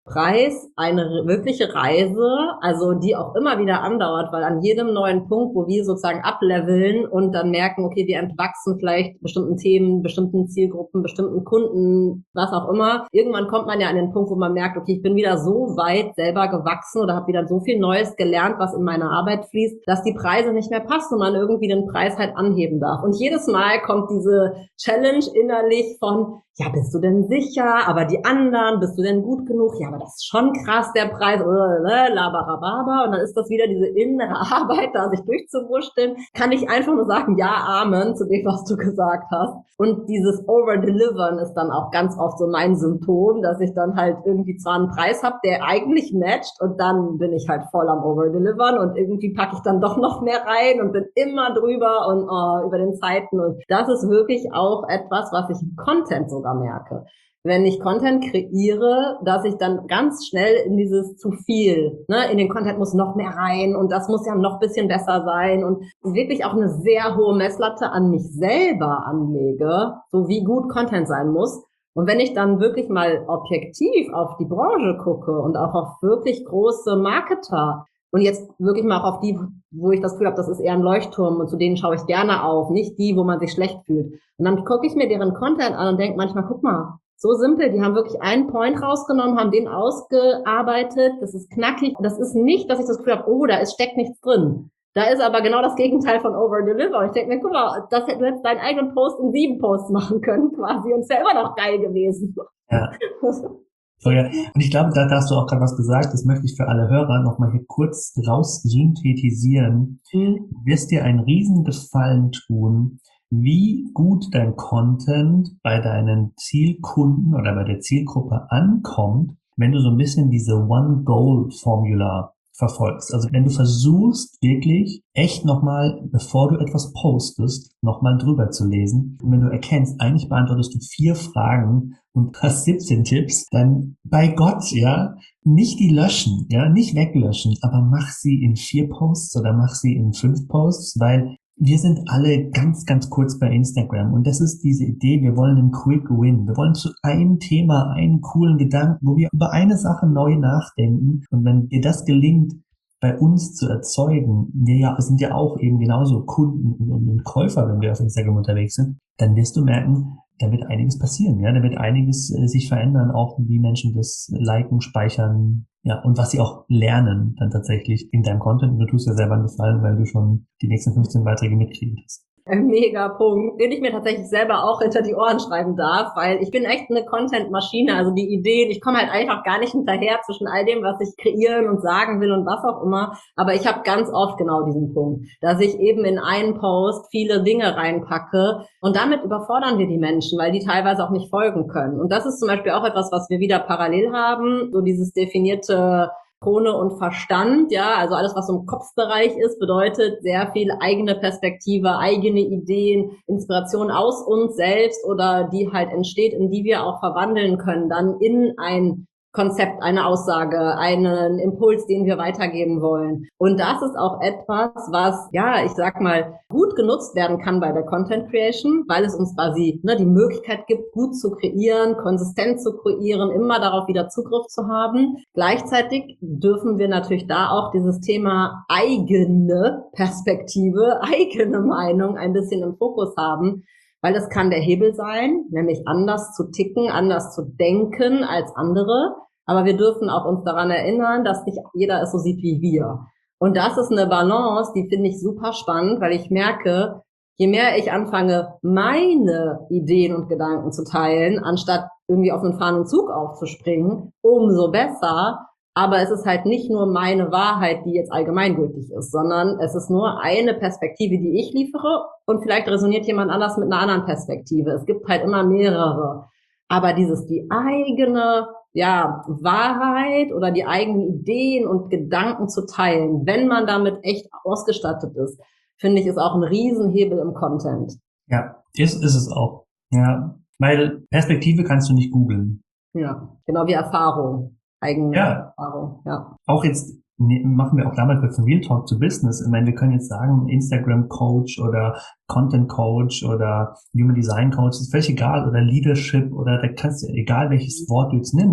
Preis eine wirkliche Reise, also die auch immer wieder andauert, weil an jedem neuen Punkt, wo wir sozusagen ableveln und dann merken, okay, wir entwachsen vielleicht bestimmten Themen, bestimmten Zielgruppen, bestimmten Kunden, was auch immer. Irgendwann kommt man ja an den Punkt, wo man merkt, okay, ich bin wieder so weit selber gewachsen oder habe wieder so viel Neues gelernt, was in meine Arbeit fließt, dass die Preise nicht mehr passen und man irgendwie den Preis halt anheben darf. Und jedes Mal kommt diese Challenge innerlich von, ja, bist du denn sicher? Aber die anderen, bist du denn gut genug? Ja, aber das ist schon krass, der Preis, labarababa. Und dann ist das wieder diese innere Arbeit, da sich durchzuwurschteln. Kann ich einfach nur sagen, ja, Amen, zu dem, was du gesagt hast. Und dieses Overdelivern ist dann auch ganz oft so mein Symptom, dass ich dann halt irgendwie zwar einen Preis habe, der eigentlich matcht und dann bin ich halt voll am Overdelivern und irgendwie packe ich dann doch noch mehr rein und bin immer drüber und oh, über den Zeiten. Und das ist wirklich auch etwas, was ich im Content sogar merke. Wenn ich Content kreiere, dass ich dann ganz schnell in dieses zu viel, ne, in den Content muss noch mehr rein und das muss ja noch ein bisschen besser sein und wirklich auch eine sehr hohe Messlatte an mich selber anlege, so wie gut Content sein muss. Und wenn ich dann wirklich mal objektiv auf die Branche gucke und auch auf wirklich große Marketer und jetzt wirklich mal auch auf die, wo ich das Gefühl habe, das ist eher ein Leuchtturm und zu denen schaue ich gerne auf, nicht die, wo man sich schlecht fühlt. Und dann gucke ich mir deren Content an und denke manchmal, guck mal, so simpel, die haben wirklich einen Point rausgenommen, haben den ausgearbeitet, das ist knackig. Das ist nicht, dass ich das Gefühl habe, oh, da ist, steckt nichts drin. Da ist aber genau das Gegenteil von Over-Deliver. Und ich denke mir, guck mal, das, du hättest deinen eigenen Post in sieben Posts machen können quasi und es wäre immer noch geil gewesen. Ja. So, ja. Und ich glaube, da, da hast du auch gerade was gesagt, das möchte ich für alle Hörer nochmal hier kurz raus synthetisieren. Mhm. Du wirst dir einen riesen Gefallen tun, wie gut dein Content bei deinen Zielkunden oder bei der Zielgruppe ankommt, wenn du so ein bisschen diese One-Goal-Formula verfolgst. Also wenn du versuchst, wirklich echt nochmal, bevor du etwas postest, nochmal drüber zu lesen. Und wenn du erkennst, eigentlich beantwortest du vier Fragen und hast siebzehn Tipps, dann bei Gott, ja, nicht die löschen, ja, nicht weglöschen, aber mach sie in vier Posts oder mach sie in fünf Posts, weil wir sind alle ganz, ganz kurz bei Instagram und das ist diese Idee, wir wollen einen Quick Win. Wir wollen zu einem Thema einen coolen Gedanken, wo wir über eine Sache neu nachdenken und wenn dir das gelingt, bei uns zu erzeugen, wir ja, sind ja auch eben genauso Kunden und, und Käufer, wenn wir auf Instagram unterwegs sind, dann wirst du merken, da wird einiges passieren, ja, da wird einiges äh, sich verändern, auch wie Menschen das liken, speichern, ja, und was sie auch lernen dann tatsächlich in deinem Content. Und du tust ja selber einen Gefallen, weil du schon die nächsten fünfzehn Beiträge mitkriegen hast. Ein mega Punkt, den ich mir tatsächlich selber auch hinter die Ohren schreiben darf, weil ich bin echt eine Content-Maschine, also die Ideen, ich komme halt einfach gar nicht hinterher zwischen all dem, was ich kreieren und sagen will und was auch immer, aber ich habe ganz oft genau diesen Punkt, dass ich eben in einen Post viele Dinge reinpacke und damit überfordern wir die Menschen, weil die teilweise auch nicht folgen können. Und das ist zum Beispiel auch etwas, was wir wieder parallel haben, so dieses definierte Krone und Verstand, ja, also alles, was im Kopfbereich ist, bedeutet sehr viel eigene Perspektive, eigene Ideen, Inspiration aus uns selbst oder die halt entsteht, in die wir auch verwandeln können, dann in ein Konzept, eine Aussage, einen Impuls, den wir weitergeben wollen. Und das ist auch etwas, was, ja, ich sag mal, gut genutzt werden kann bei der Content Creation, weil es uns quasi ne, die Möglichkeit gibt, gut zu kreieren, konsistent zu kreieren, immer darauf wieder Zugriff zu haben. Gleichzeitig dürfen wir natürlich da auch dieses Thema eigene Perspektive, eigene Meinung ein bisschen im Fokus haben. Weil das kann der Hebel sein, nämlich anders zu ticken, anders zu denken als andere. Aber wir dürfen auch uns daran erinnern, dass nicht jeder es so sieht wie wir. Und das ist eine Balance, die finde ich super spannend, weil ich merke, je mehr ich anfange, meine Ideen und Gedanken zu teilen, anstatt irgendwie auf einen fahrenden Zug aufzuspringen, umso besser. Aber es ist halt nicht nur meine Wahrheit, die jetzt allgemeingültig ist, sondern es ist nur eine Perspektive, die ich liefere und vielleicht resoniert jemand anders mit einer anderen Perspektive. Es gibt halt immer mehrere. Aber dieses, die eigene, ja, Wahrheit oder die eigenen Ideen und Gedanken zu teilen, wenn man damit echt ausgestattet ist, finde ich, ist auch ein Riesenhebel im Content. Ja, ist, ist es auch. Ja, weil Perspektive kannst du nicht googeln. Ja, genau wie Erfahrung. Eigene ja. Erfahrung, ja. Auch jetzt ne, machen wir auch da mal kurz einen Real Talk zu Business. Ich meine, wir können jetzt sagen, Instagram Coach oder Content Coach oder Human Design Coach, ist völlig egal, oder Leadership oder da kannst du, egal welches Wort du jetzt nimmst,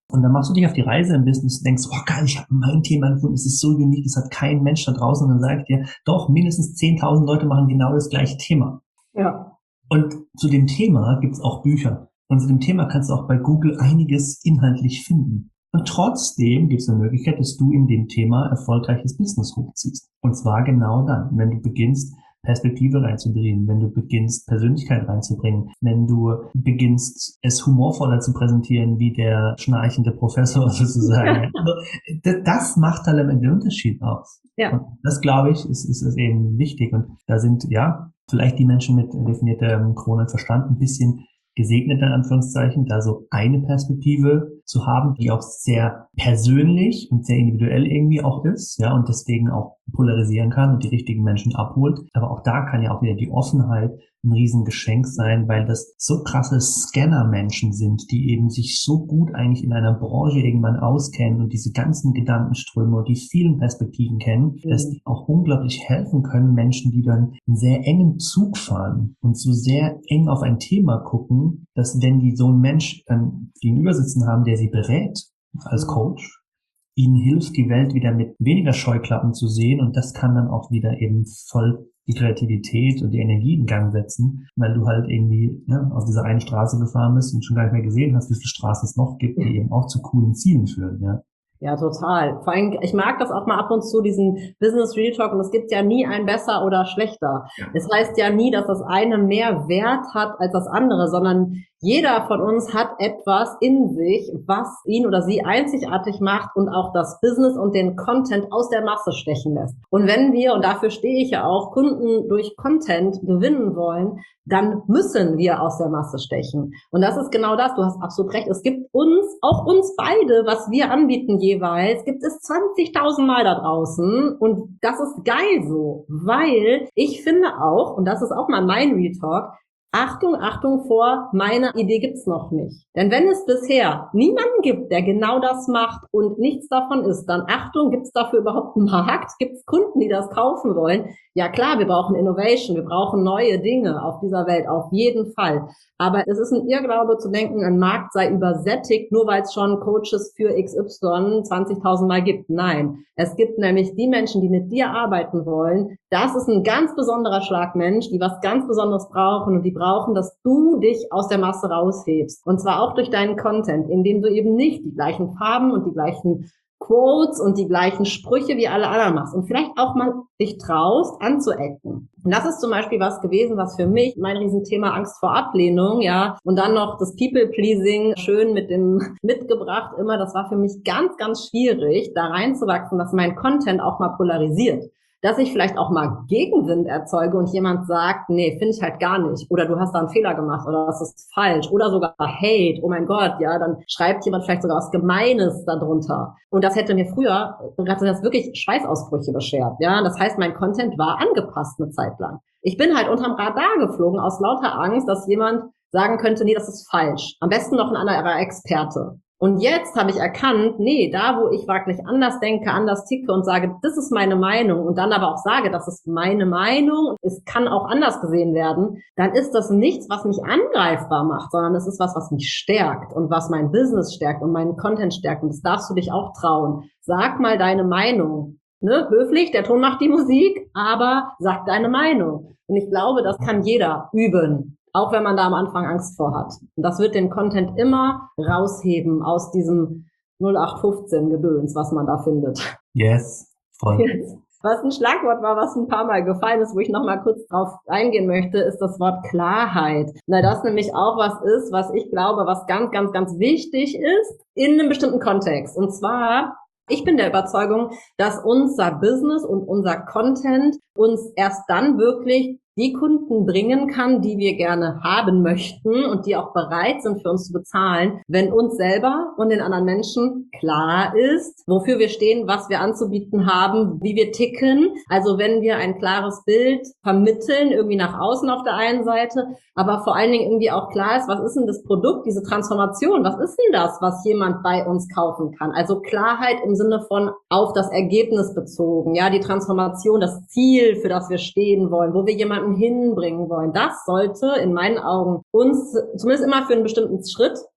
Und dann machst du dich auf die Reise im Business und denkst, oh geil, ich habe mein Thema gefunden, es ist so unique, es hat kein Mensch da draußen. Und dann sage ich dir, doch, mindestens zehntausend Leute machen genau das gleiche Thema. Ja. Und zu dem Thema gibt's auch Bücher. Und zu dem Thema kannst du auch bei Google einiges inhaltlich finden. Und trotzdem gibt es eine Möglichkeit, dass du in dem Thema erfolgreiches Business hochziehst. Und zwar genau dann, wenn du beginnst, Perspektive reinzubringen, wenn du beginnst, Persönlichkeit reinzubringen, wenn du beginnst, es humorvoller zu präsentieren, wie der schnarchende Professor sozusagen. Also, das macht dann am Ende den Unterschied aus. Ja. Und das, glaube ich, ist, ist, ist eben wichtig. Und da sind, ja, vielleicht die Menschen mit definierter Krone und Verstand ein bisschen gesegnet, in Anführungszeichen, da so eine Perspektive zu haben, die auch sehr persönlich und sehr individuell irgendwie auch ist, ja, und deswegen auch polarisieren kann und die richtigen Menschen abholt. Aber auch da kann ja auch wieder die Offenheit ein Riesengeschenk sein, weil das so krasse Scanner-Menschen sind, die eben sich so gut eigentlich in einer Branche irgendwann auskennen und diese ganzen Gedankenströme und die vielen Perspektiven kennen, mhm. dass die auch unglaublich helfen können, Menschen, die dann einen sehr engen Zug fahren und so sehr eng auf ein Thema gucken, dass wenn die so einen Mensch dann gegenüber sitzen haben, der sie berät als Coach, ihnen hilft, die Welt wieder mit weniger Scheuklappen zu sehen, und das kann dann auch wieder eben voll die Kreativität und die Energie in Gang setzen, weil du halt irgendwie ja, auf dieser einen Straße gefahren bist und schon gar nicht mehr gesehen hast, wie viele Straßen es noch gibt, die eben auch zu coolen Zielen führen, ja. Ja, total. Vor allem, ich mag das auch mal ab und zu, diesen Business Real Talk, und es gibt ja nie ein besser oder schlechter. Es heißt ja nie, dass das eine mehr Wert hat als das andere, sondern jeder von uns hat etwas in sich, was ihn oder sie einzigartig macht und auch das Business und den Content aus der Masse stechen lässt. Und wenn wir, und dafür stehe ich ja auch, Kunden durch Content gewinnen wollen, dann müssen wir aus der Masse stechen. Und das ist genau das, du hast absolut recht. Es gibt uns, auch uns beide, was wir anbieten jeweils, gibt es zwanzigtausend Mal da draußen. Und das ist geil so, weil ich finde auch, und das ist auch mal mein Real Talk, Achtung, Achtung vor, meine Idee gibt's noch nicht. Denn wenn es bisher niemanden gibt, der genau das macht und nichts davon ist, dann Achtung, gibt's dafür überhaupt einen Markt? Gibt's Kunden, die das kaufen wollen? Ja klar, wir brauchen Innovation, wir brauchen neue Dinge auf dieser Welt, auf jeden Fall. Aber es ist ein Irrglaube zu denken, ein Markt sei übersättigt, nur weil es schon Coaches für X Y zwanzigtausend Mal gibt. Nein, es gibt nämlich die Menschen, die mit dir arbeiten wollen. Das ist ein ganz besonderer Schlag Mensch, die was ganz Besonderes brauchen, und die brauchen, dass du dich aus der Masse raushebst. Und zwar auch durch deinen Content, indem du eben nicht die gleichen Farben und die gleichen Quotes und die gleichen Sprüche wie alle anderen machst und vielleicht auch mal dich traust, anzuecken. Und das ist zum Beispiel was gewesen, was für mich mein Riesenthema Angst vor Ablehnung, ja, und dann noch das People-Pleasing schön mit dem mitgebracht immer, das war für mich ganz, ganz schwierig, da reinzuwachsen, dass mein Content auch mal polarisiert. Dass ich vielleicht auch mal Gegenwind erzeuge und jemand sagt, nee, finde ich halt gar nicht. Oder du hast da einen Fehler gemacht oder das ist falsch. Oder sogar Hate, oh mein Gott, ja, dann schreibt jemand vielleicht sogar was Gemeines darunter. Und das hätte mir früher, hatte das wirklich Schweißausbrüche beschert, ja. Das heißt, mein Content war angepasst eine Zeit lang. Ich bin halt unterm Radar geflogen aus lauter Angst, dass jemand sagen könnte, nee, das ist falsch. Am besten noch ein anderer Experte. Und jetzt habe ich erkannt, nee, da wo ich wirklich anders denke, anders ticke und sage, das ist meine Meinung, und dann aber auch sage, das ist meine Meinung und es kann auch anders gesehen werden, dann ist das nichts, was mich angreifbar macht, sondern es ist was, was mich stärkt und was mein Business stärkt und meinen Content stärkt, und das darfst du dich auch trauen. Sag mal deine Meinung. Ne? Höflich, der Ton macht die Musik, aber sag deine Meinung. Und ich glaube, das kann jeder üben. Auch wenn man da am Anfang Angst vor hat. Und das wird den Content immer rausheben aus diesem null acht fünfzehn Gedöns, was man da findet. Yes, voll. Yes. Was ein Schlagwort war, was ein paar Mal gefallen ist, wo ich nochmal kurz drauf eingehen möchte, ist das Wort Klarheit. Na, das nämlich auch was ist, was ich glaube, was ganz, ganz, ganz wichtig ist in einem bestimmten Kontext. Und zwar, ich bin der Überzeugung, dass unser Business und unser Content uns erst dann wirklich die Kunden bringen kann, die wir gerne haben möchten und die auch bereit sind, für uns zu bezahlen, wenn uns selber und den anderen Menschen klar ist, wofür wir stehen, was wir anzubieten haben, wie wir ticken. Also wenn wir ein klares Bild vermitteln, irgendwie nach außen auf der einen Seite, aber vor allen Dingen irgendwie auch klar ist, was ist denn das Produkt, diese Transformation, was ist denn das, was jemand bei uns kaufen kann? Also Klarheit im Sinne von auf das Ergebnis bezogen, ja, die Transformation, das Ziel, für das wir stehen wollen, wo wir jemanden hinbringen wollen. Das sollte in meinen Augen uns zumindest immer für einen bestimmten Schritt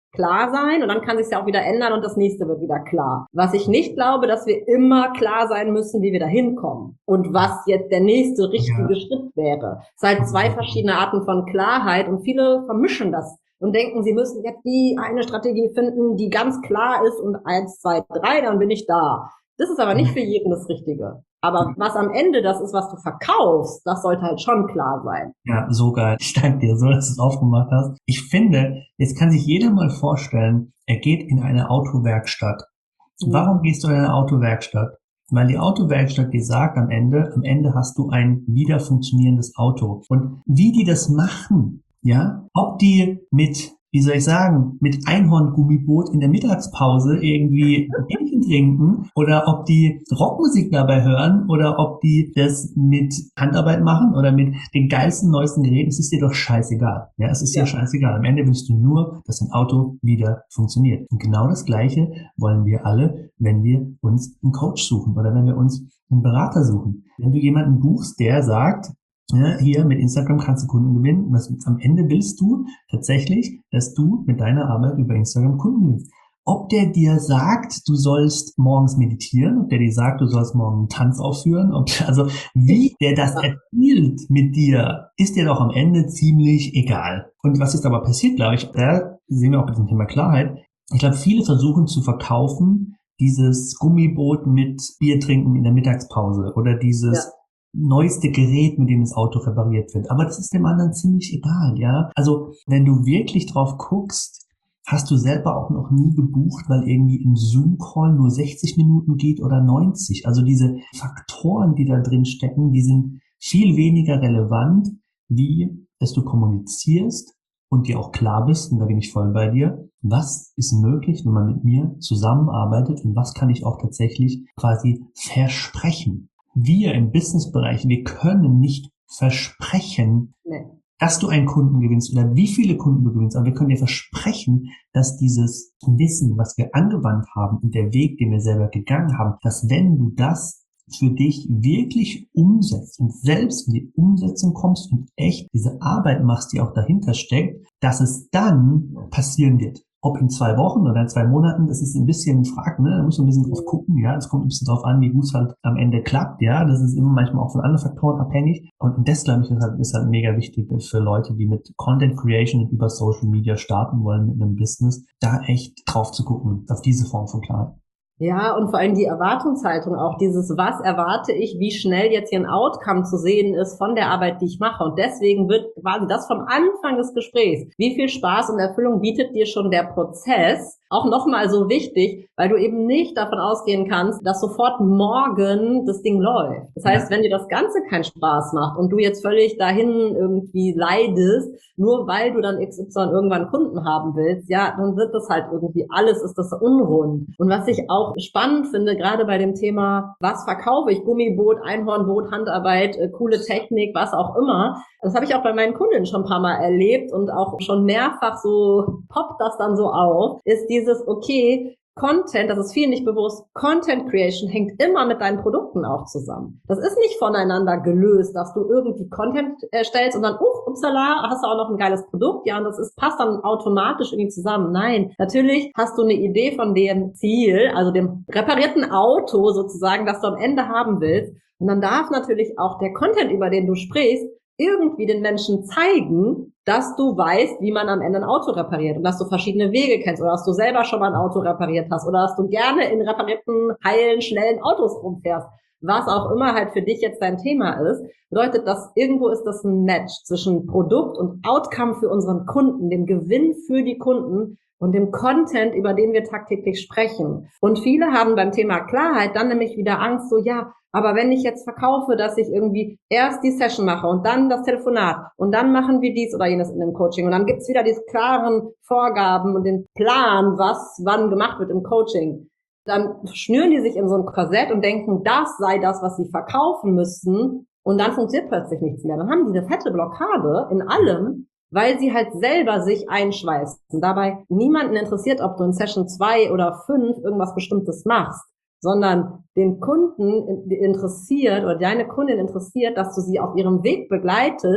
klar sein und dann kann sich ja auch wieder ändern und das nächste wird wieder klar. Was ich nicht glaube, dass wir immer klar sein müssen, wie wir da hinkommen und was jetzt der nächste richtige ja. Schritt wäre. Es sind halt zwei verschiedene Arten von Klarheit und viele vermischen das und denken, sie müssen jetzt die eine Strategie finden, die ganz klar ist und eins, zwei, drei, dann bin ich da. Das ist aber nicht für jeden das Richtige. Aber was am Ende das ist, was du verkaufst, das sollte halt schon klar sein. Ja, so geil. Ich danke dir so, dass du es aufgemacht hast. Ich finde, jetzt kann sich jeder mal vorstellen, er geht in eine Autowerkstatt. Mhm. Warum gehst du in eine Autowerkstatt? Weil die Autowerkstatt dir sagt am Ende, am Ende hast du ein wieder funktionierendes Auto. Und wie die das machen, ja, ob die mit, wie soll ich sagen, mit Einhorngummiboot in der Mittagspause irgendwie Bierchen trinken oder ob die Rockmusik dabei hören oder ob die das mit Handarbeit machen oder mit den geilsten, neuesten Geräten, es ist dir doch scheißegal. Ja, es ist dir ja. scheißegal. Am Ende willst du nur, dass dein Auto wieder funktioniert. Und genau das Gleiche wollen wir alle, wenn wir uns einen Coach suchen oder wenn wir uns einen Berater suchen. Wenn du jemanden buchst, der sagt, ja, hier mit Instagram kannst du Kunden gewinnen. Was, am Ende willst du tatsächlich, dass du mit deiner Arbeit über Instagram Kunden gewinnst. Ob der dir sagt, du sollst morgens meditieren, ob der dir sagt, du sollst morgen einen Tanz aufführen, ob, also wie der das erzielt mit dir, ist dir doch am Ende ziemlich egal. Und was ist aber passiert, glaube ich, da sehen wir auch bei dem Thema Klarheit. Ich glaube, viele versuchen zu verkaufen, dieses Gummiboot mit Bier trinken in der Mittagspause oder dieses ja. neueste Gerät, mit dem das Auto repariert wird. Aber das ist dem anderen ziemlich egal, ja. Also, wenn du wirklich drauf guckst, hast du selber auch noch nie gebucht, weil irgendwie ein Zoom-Call nur sechzig Minuten geht oder neunzig. Also diese Faktoren, die da drin stecken, die sind viel weniger relevant, wie dass du kommunizierst und dir auch klar bist, und da bin ich voll bei dir, was ist möglich, wenn man mit mir zusammenarbeitet und was kann ich auch tatsächlich quasi versprechen. Wir im Businessbereich, wir können nicht versprechen, nee. dass du einen Kunden gewinnst oder wie viele Kunden du gewinnst, aber wir können dir versprechen, dass dieses Wissen, was wir angewandt haben und der Weg, den wir selber gegangen haben, dass wenn du das für dich wirklich umsetzt und selbst in die Umsetzung kommst und echt diese Arbeit machst, die auch dahinter steckt, dass es dann passieren wird. Ob in zwei Wochen oder in zwei Monaten, das ist ein bisschen Frage, ne? Da muss man ein bisschen drauf gucken, ja. Es kommt ein bisschen drauf an, wie gut es halt am Ende klappt, ja. Das ist immer manchmal auch von anderen Faktoren abhängig. Und das, glaube ich, ist halt, ist halt mega wichtig für Leute, die mit Content Creation und über Social Media starten wollen mit einem Business, da echt drauf zu gucken, auf diese Form von Klarheit. Ja, und vor allem die Erwartungshaltung auch, dieses, was erwarte ich, wie schnell jetzt hier ein Outcome zu sehen ist von der Arbeit, die ich mache. Und deswegen wird quasi das vom Anfang des Gesprächs, wie viel Spaß und Erfüllung bietet dir schon der Prozess, auch nochmal so wichtig, weil du eben nicht davon ausgehen kannst, dass sofort morgen das Ding läuft. Das heißt, wenn dir das Ganze keinen Spaß macht und du jetzt völlig dahin irgendwie leidest, nur weil du dann X Y irgendwann Kunden haben willst, ja, dann wird das halt irgendwie, alles ist das unrund. Und was ich auch spannend finde, gerade bei dem Thema, was verkaufe ich, Gummiboot, Einhornboot, Handarbeit, äh, coole Technik, was auch immer, das habe ich auch bei meinen Kunden schon ein paar Mal erlebt und auch schon mehrfach so poppt das dann so auf, ist dieses, okay, Content, das ist vielen nicht bewusst, Content Creation hängt immer mit deinen Produkten auch zusammen. Das ist nicht voneinander gelöst, dass du irgendwie Content erstellst und dann, uh, upsala, hast du auch noch ein geiles Produkt, ja, und das ist, passt dann automatisch irgendwie zusammen. Nein, natürlich hast du eine Idee von dem Ziel, also dem reparierten Auto sozusagen, das du am Ende haben willst. Und dann darf natürlich auch der Content, über den du sprichst, irgendwie den Menschen zeigen, dass du weißt, wie man am Ende ein Auto repariert und dass du verschiedene Wege kennst oder dass du selber schon mal ein Auto repariert hast oder dass du gerne in reparierten, heilen, schnellen Autos rumfährst. Was auch immer halt für dich jetzt dein Thema ist, bedeutet, dass irgendwo ist das ein Match zwischen Produkt und Outcome für unseren Kunden, dem Gewinn für die Kunden und dem Content, über den wir tagtäglich sprechen. Und viele haben beim Thema Klarheit dann nämlich wieder Angst, so ja, aber wenn ich jetzt verkaufe, dass ich irgendwie erst die Session mache und dann das Telefonat und dann machen wir dies oder jenes in dem Coaching und dann gibt's wieder diese klaren Vorgaben und den Plan, was wann gemacht wird im Coaching, dann schnüren die sich in so ein Korsett und denken, das sei das, was sie verkaufen müssen und dann funktioniert plötzlich nichts mehr. Dann haben die eine fette Blockade in allem, weil sie halt selber sich einschweißen. Dabei niemanden interessiert, ob du in Session zwei oder fünf irgendwas Bestimmtes machst, sondern den Kunden interessiert oder deine Kundin interessiert, dass du sie auf ihrem Weg begleitest,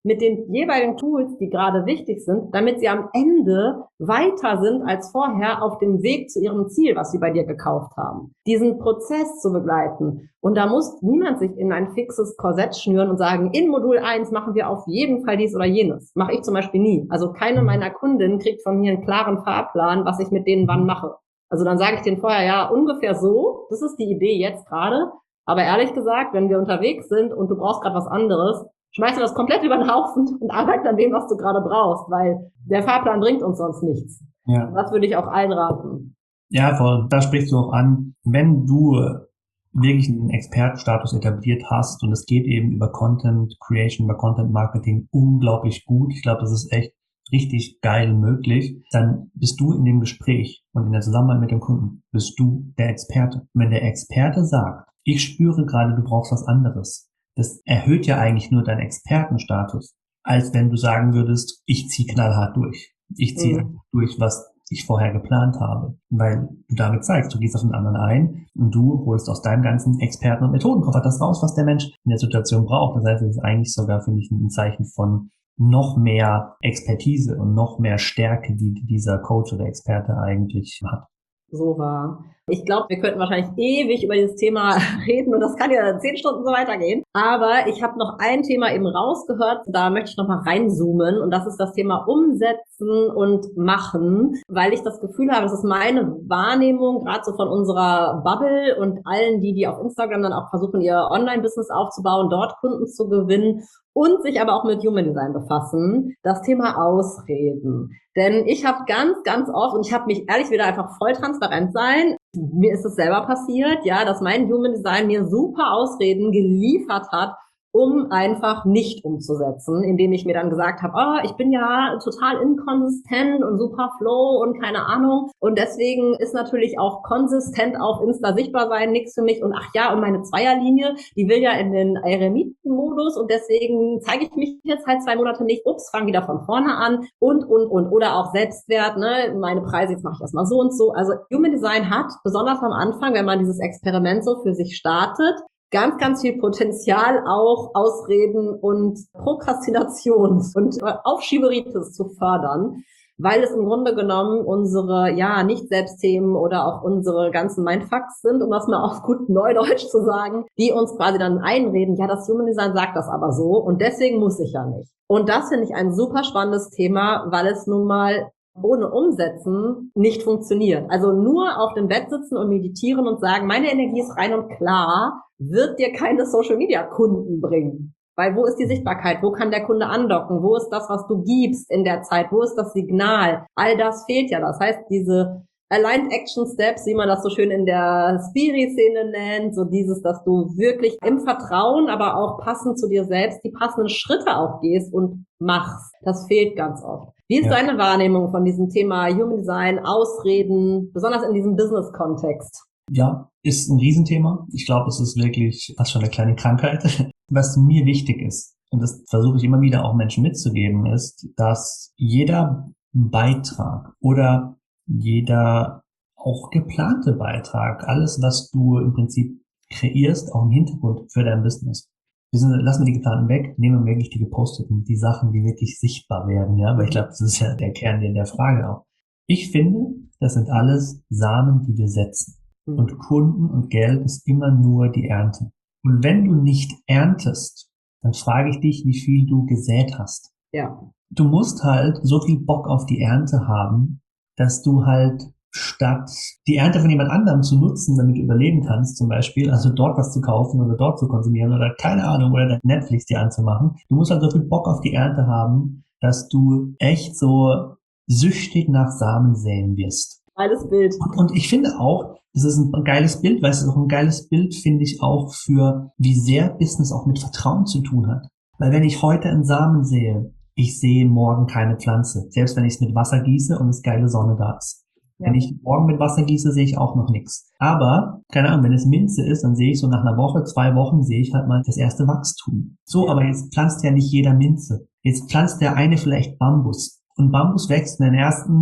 mit den jeweiligen Tools, die gerade wichtig sind, damit sie am Ende weiter sind als vorher auf dem Weg zu ihrem Ziel, was sie bei dir gekauft haben. Diesen Prozess zu begleiten. Und da muss niemand sich in ein fixes Korsett schnüren und sagen, in Modul eins machen wir auf jeden Fall dies oder jenes. Mache ich zum Beispiel nie. Also keine meiner Kundinnen kriegt von mir einen klaren Fahrplan, was ich mit denen wann mache. Also dann sage ich denen vorher, ja, ungefähr so, das ist die Idee jetzt gerade. Aber ehrlich gesagt, wenn wir unterwegs sind und du brauchst gerade was anderes, schmeißt du das komplett über den Haufen und arbeite an dem, was du gerade brauchst, weil der Fahrplan bringt uns sonst nichts. Ja. Das würde ich auch allen raten. Ja, voll. Da sprichst du auch an, wenn du wirklich einen Expertenstatus etabliert hast und es geht eben über Content Creation, über Content Marketing unglaublich gut. Ich glaube, das ist echt richtig geil möglich. Dann bist du in dem Gespräch und in der Zusammenarbeit mit dem Kunden, bist du der Experte. Und wenn der Experte sagt, ich spüre gerade, du brauchst was anderes, das erhöht ja eigentlich nur deinen Expertenstatus, als wenn du sagen würdest, ich ziehe knallhart durch. Ich ziehe mhm. durch, was ich vorher geplant habe. Weil du damit zeigst, du gehst auf den anderen ein und du holst aus deinem ganzen Experten- und Methodenkoffer das raus, was der Mensch in der Situation braucht. Das heißt, es ist eigentlich sogar, finde ich, ein Zeichen von noch mehr Expertise und noch mehr Stärke, die dieser Coach oder Experte eigentlich hat. So war. Ich glaube, wir könnten wahrscheinlich ewig über dieses Thema reden und das kann ja zehn Stunden so weitergehen. Aber ich habe noch ein Thema eben rausgehört, da möchte ich noch mal reinzoomen und das ist das Thema Umsetzen und Machen, weil ich das Gefühl habe, das ist meine Wahrnehmung, gerade so von unserer Bubble und allen, die, die auf Instagram dann auch versuchen, ihr Online-Business aufzubauen, dort Kunden zu gewinnen und sich aber auch mit Human Design befassen, das Thema Ausreden. Denn ich habe ganz, ganz oft, und ich habe mich ehrlich wieder einfach voll transparent sein, mir ist es selber passiert, ja, dass mein Human Design mir super Ausreden geliefert hat, um einfach nicht umzusetzen, indem ich mir dann gesagt habe, oh, ich bin ja total inkonsistent und super flow und keine Ahnung. Und deswegen ist natürlich auch konsistent auf Insta sichtbar sein nichts für mich. Und ach ja, und meine Zweierlinie, die will ja in den Eremitenmodus und deswegen zeige ich mich jetzt halt zwei Monate nicht. Ups, fang wieder von vorne an und, und, und. Oder auch Selbstwert, ne, meine Preise, jetzt mache ich erstmal so und so. Also Human Design hat, besonders am Anfang, wenn man dieses Experiment so für sich startet, ganz, ganz viel Potenzial, auch Ausreden und Prokrastination und Aufschieberitis zu fördern, weil es im Grunde genommen unsere, ja, Nicht-Selbstthemen oder auch unsere ganzen Mindfucks sind, um das mal auf gut Neudeutsch zu sagen, die uns quasi dann einreden, ja, das Human Design sagt das aber so und deswegen muss ich ja nicht. Und das finde ich ein super spannendes Thema, weil es nun mal ohne Umsetzen nicht funktioniert. Also nur auf dem Bett sitzen und meditieren und sagen, meine Energie ist rein und klar, wird dir keine Social-Media-Kunden bringen. Weil wo ist die Sichtbarkeit? Wo kann der Kunde andocken? Wo ist das, was du gibst in der Zeit? Wo ist das Signal? All das fehlt ja. Das heißt, diese Aligned Action Steps, wie man das so schön in der Spiri-Szene nennt, so dieses, dass du wirklich im Vertrauen, aber auch passend zu dir selbst die passenden Schritte auch gehst und machst. Das fehlt ganz oft. Wie ist ja. deine Wahrnehmung von diesem Thema Human Design, Ausreden, besonders in diesem Business-Kontext? Ja, ist ein Riesenthema. Ich glaube, es ist wirklich fast schon eine kleine Krankheit. Was mir wichtig ist, und das versuche ich immer wieder auch Menschen mitzugeben, ist, dass jeder Beitrag oder jeder auch geplante Beitrag, alles, was du im Prinzip kreierst, auch im Hintergrund für dein Business. Wir sind, lassen wir die geplanten weg, nehmen wir wirklich die geposteten, die Sachen, die wirklich sichtbar werden, ja, aber ich glaube, das ist ja der Kern der Frage auch. Ich finde, das sind alles Samen, die wir setzen. Und Kunden und Geld ist immer nur die Ernte. Und wenn du nicht erntest, dann frage ich dich, wie viel du gesät hast. Ja. Du musst halt so viel Bock auf die Ernte haben, dass du halt statt die Ernte von jemand anderem zu nutzen, damit du überleben kannst, zum Beispiel, also dort was zu kaufen oder dort zu konsumieren oder keine Ahnung, oder Netflix dir anzumachen. Du musst halt so viel Bock auf die Ernte haben, dass du echt so süchtig nach Samen säen wirst. Geiles Bild. Und, und ich finde auch, das ist ein geiles Bild, weil es ist auch ein geiles Bild, finde ich, auch für, wie sehr Business auch mit Vertrauen zu tun hat. Weil wenn ich heute einen Samen sehe, ich sehe morgen keine Pflanze. Selbst wenn ich es mit Wasser gieße und es geile Sonne da ist. Ja. Wenn ich morgen mit Wasser gieße, sehe ich auch noch nichts. Aber, keine Ahnung, wenn es Minze ist, dann sehe ich so nach einer Woche, zwei Wochen, sehe ich halt mal das erste Wachstum. So, ja. Aber jetzt pflanzt ja nicht jeder Minze. Jetzt pflanzt der eine vielleicht Bambus. Und Bambus wächst in den ersten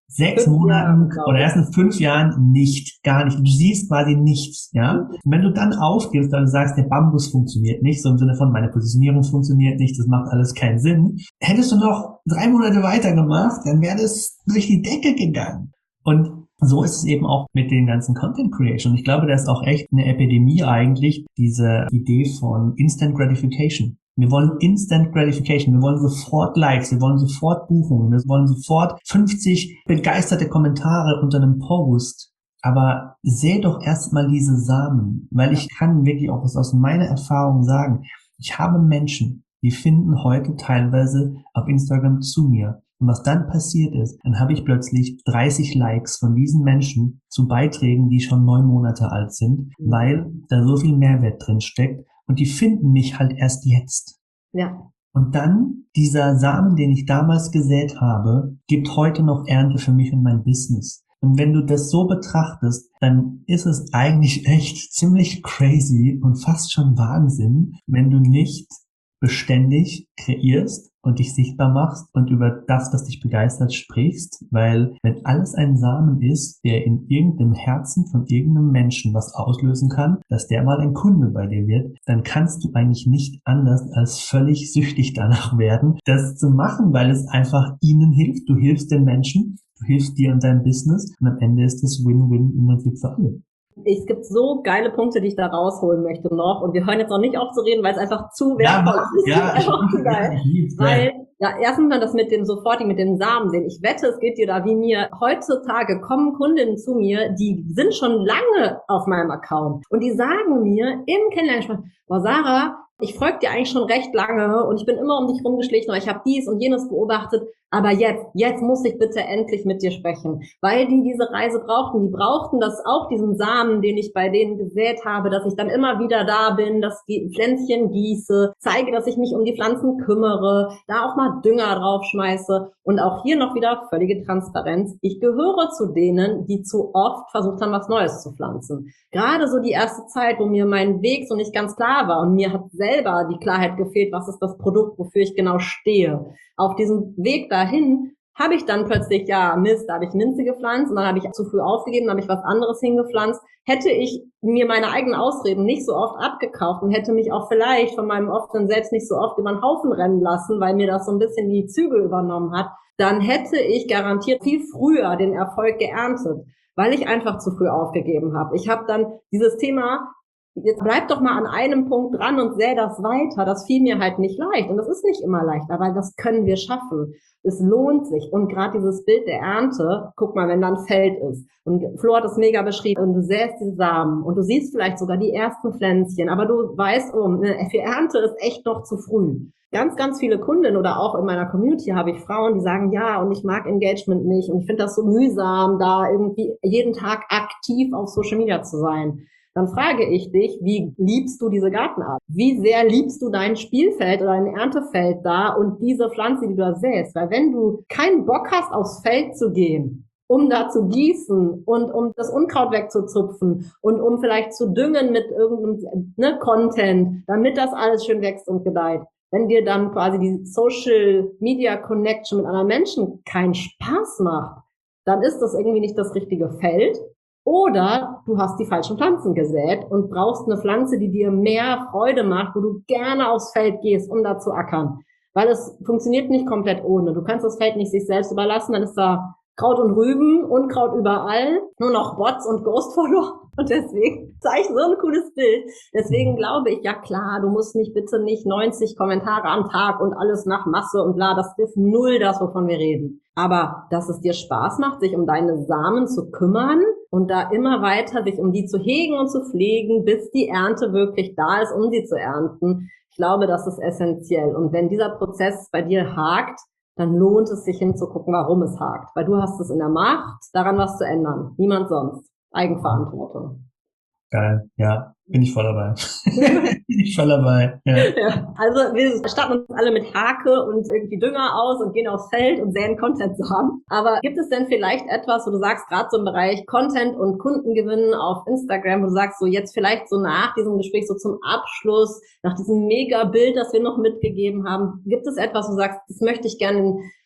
sechs Fünf Monaten Jahre, oder erst in fünf Jahren nicht, gar nicht. Du siehst quasi nichts, ja. Und wenn du dann aufgibst, weil du sagst, der Bambus funktioniert nicht, so im Sinne von, meine Positionierung funktioniert nicht, das macht alles keinen Sinn. Hättest du noch drei Monate weitergemacht, dann wäre das durch die Decke gegangen. Und so ist es eben auch mit den ganzen Content Creation. Ich glaube, das ist auch echt eine Epidemie eigentlich, diese Idee von Instant Gratification. Wir wollen Instant Gratification. Wir wollen sofort Likes. Wir wollen sofort Buchungen. Wir wollen sofort fünfzig begeisterte Kommentare unter einem Post. Aber seh doch erstmal diese Samen, weil ich kann wirklich auch was aus meiner Erfahrung sagen. Ich habe Menschen, die finden heute teilweise auf Instagram zu mir. Und was dann passiert ist, dann habe ich plötzlich dreißig Likes von diesen Menschen zu Beiträgen, die schon neun Monate alt sind, weil da so viel Mehrwert drin steckt. Und die finden mich halt erst jetzt. Ja. Und dann, dieser Samen, den ich damals gesät habe, gibt heute noch Ernte für mich und mein Business. Und wenn du das so betrachtest, dann ist es eigentlich echt ziemlich crazy und fast schon Wahnsinn, wenn du nicht beständig kreierst und dich sichtbar machst und über das, was dich begeistert, sprichst, weil wenn alles ein Samen ist, der in irgendeinem Herzen von irgendeinem Menschen was auslösen kann, dass der mal ein Kunde bei dir wird, dann kannst du eigentlich nicht anders als völlig süchtig danach werden, das zu machen, weil es einfach ihnen hilft. Du hilfst den Menschen, du hilfst dir und deinem Business und am Ende ist es Win-Win im Prinzip für alle. Es gibt so geile Punkte, die ich da rausholen möchte noch. Und wir hören jetzt noch nicht auf zu reden, weil es einfach zu wertvoll ja, ist. Ja, das ist einfach zu geil. Weil, ja, erstens mal das mit dem sofortigen, mit dem Samen sehen. Ich wette, es geht dir da wie mir. Heutzutage kommen Kundinnen zu mir, die sind schon lange auf meinem Account. Und die sagen mir im Kennenlerngespräch, boah, Sarah, ich folge dir eigentlich schon recht lange und ich bin immer um dich rumgeschlichen, aber ich habe dies und jenes beobachtet. Aber jetzt, jetzt muss ich bitte endlich mit dir sprechen, weil die diese Reise brauchten. Die brauchten das auch, diesen Samen, den ich bei denen gesät habe, dass ich dann immer wieder da bin, dass die Pflänzchen gieße, zeige, dass ich mich um die Pflanzen kümmere, da auch mal Dünger draufschmeiße. Und auch hier noch wieder völlige Transparenz. Ich gehöre zu denen, die zu oft versucht haben, was Neues zu pflanzen. Gerade so die erste Zeit, wo mir mein Weg so nicht ganz klar war und mir hat selber die Klarheit gefehlt, was ist das Produkt, wofür ich genau stehe. Auf diesem Weg dahin habe ich dann plötzlich, ja, Mist, da habe ich Minze gepflanzt und dann habe ich zu früh aufgegeben, dann habe ich was anderes hingepflanzt. Hätte ich mir meine eigenen Ausreden nicht so oft abgekauft und hätte mich auch vielleicht von meinem offenen Selbst nicht so oft über den Haufen rennen lassen, weil mir das so ein bisschen die Zügel übernommen hat, dann hätte ich garantiert viel früher den Erfolg geerntet, weil ich einfach zu früh aufgegeben habe. Ich habe dann dieses Thema, jetzt bleib doch mal an einem Punkt dran und säh das weiter. Das fiel mir halt nicht leicht. Und das ist nicht immer leicht, aber das können wir schaffen. Es lohnt sich. Und gerade dieses Bild der Ernte, guck mal, wenn da ein Feld ist. Und Flo hat es mega beschrieben. Und du säst die Samen. Und du siehst vielleicht sogar die ersten Pflänzchen. Aber du weißt, oh, für Ernte ist echt noch zu früh. Ganz, ganz viele Kunden oder auch in meiner Community habe ich Frauen, die sagen, ja, und ich mag Engagement nicht. Und ich finde das so mühsam, da irgendwie jeden Tag aktiv auf Social Media zu sein. Dann frage ich dich, wie liebst du diese Gartenart? Wie sehr liebst du dein Spielfeld oder dein Erntefeld da und diese Pflanze, die du da säst? Weil wenn du keinen Bock hast, aufs Feld zu gehen, um da zu gießen und um das Unkraut wegzuzupfen und um vielleicht zu düngen mit irgendeinem ne, Content, damit das alles schön wächst und gedeiht, wenn dir dann quasi die Social Media Connection mit anderen Menschen keinen Spaß macht, dann ist das irgendwie nicht das richtige Feld. Oder du hast die falschen Pflanzen gesät und brauchst eine Pflanze, die dir mehr Freude macht, wo du gerne aufs Feld gehst, um da zu ackern. Weil es funktioniert nicht komplett ohne. Du kannst das Feld nicht sich selbst überlassen, dann ist da Kraut und Rüben, Unkraut überall, nur noch Bots und Ghost-Follower. Und deswegen zeige ich so ein cooles Bild. Deswegen glaube ich, ja klar, du musst nicht bitte nicht neunzig Kommentare am Tag und alles nach Masse und bla, das ist null das, wovon wir reden. Aber dass es dir Spaß macht, sich um deine Samen zu kümmern und da immer weiter sich um die zu hegen und zu pflegen, bis die Ernte wirklich da ist, um sie zu ernten. Ich glaube, das ist essentiell. Und wenn dieser Prozess bei dir hakt, dann lohnt es sich hinzugucken, warum es hakt. Weil du hast es in der Macht, daran was zu ändern. Niemand sonst. Eigenverantwortung. Geil, ja, bin ich voll dabei. bin ich voll dabei, ja. Ja, also wir starten uns alle mit Hake und irgendwie Dünger aus und gehen aufs Feld und säen Content zusammen. Aber gibt es denn vielleicht etwas, wo du sagst, gerade so im Bereich Content und Kundengewinnen auf Instagram, wo du sagst, so jetzt vielleicht so nach diesem Gespräch, so zum Abschluss, nach diesem Mega-Bild, das wir noch mitgegeben haben, gibt es etwas, wo du sagst, das möchte ich gerne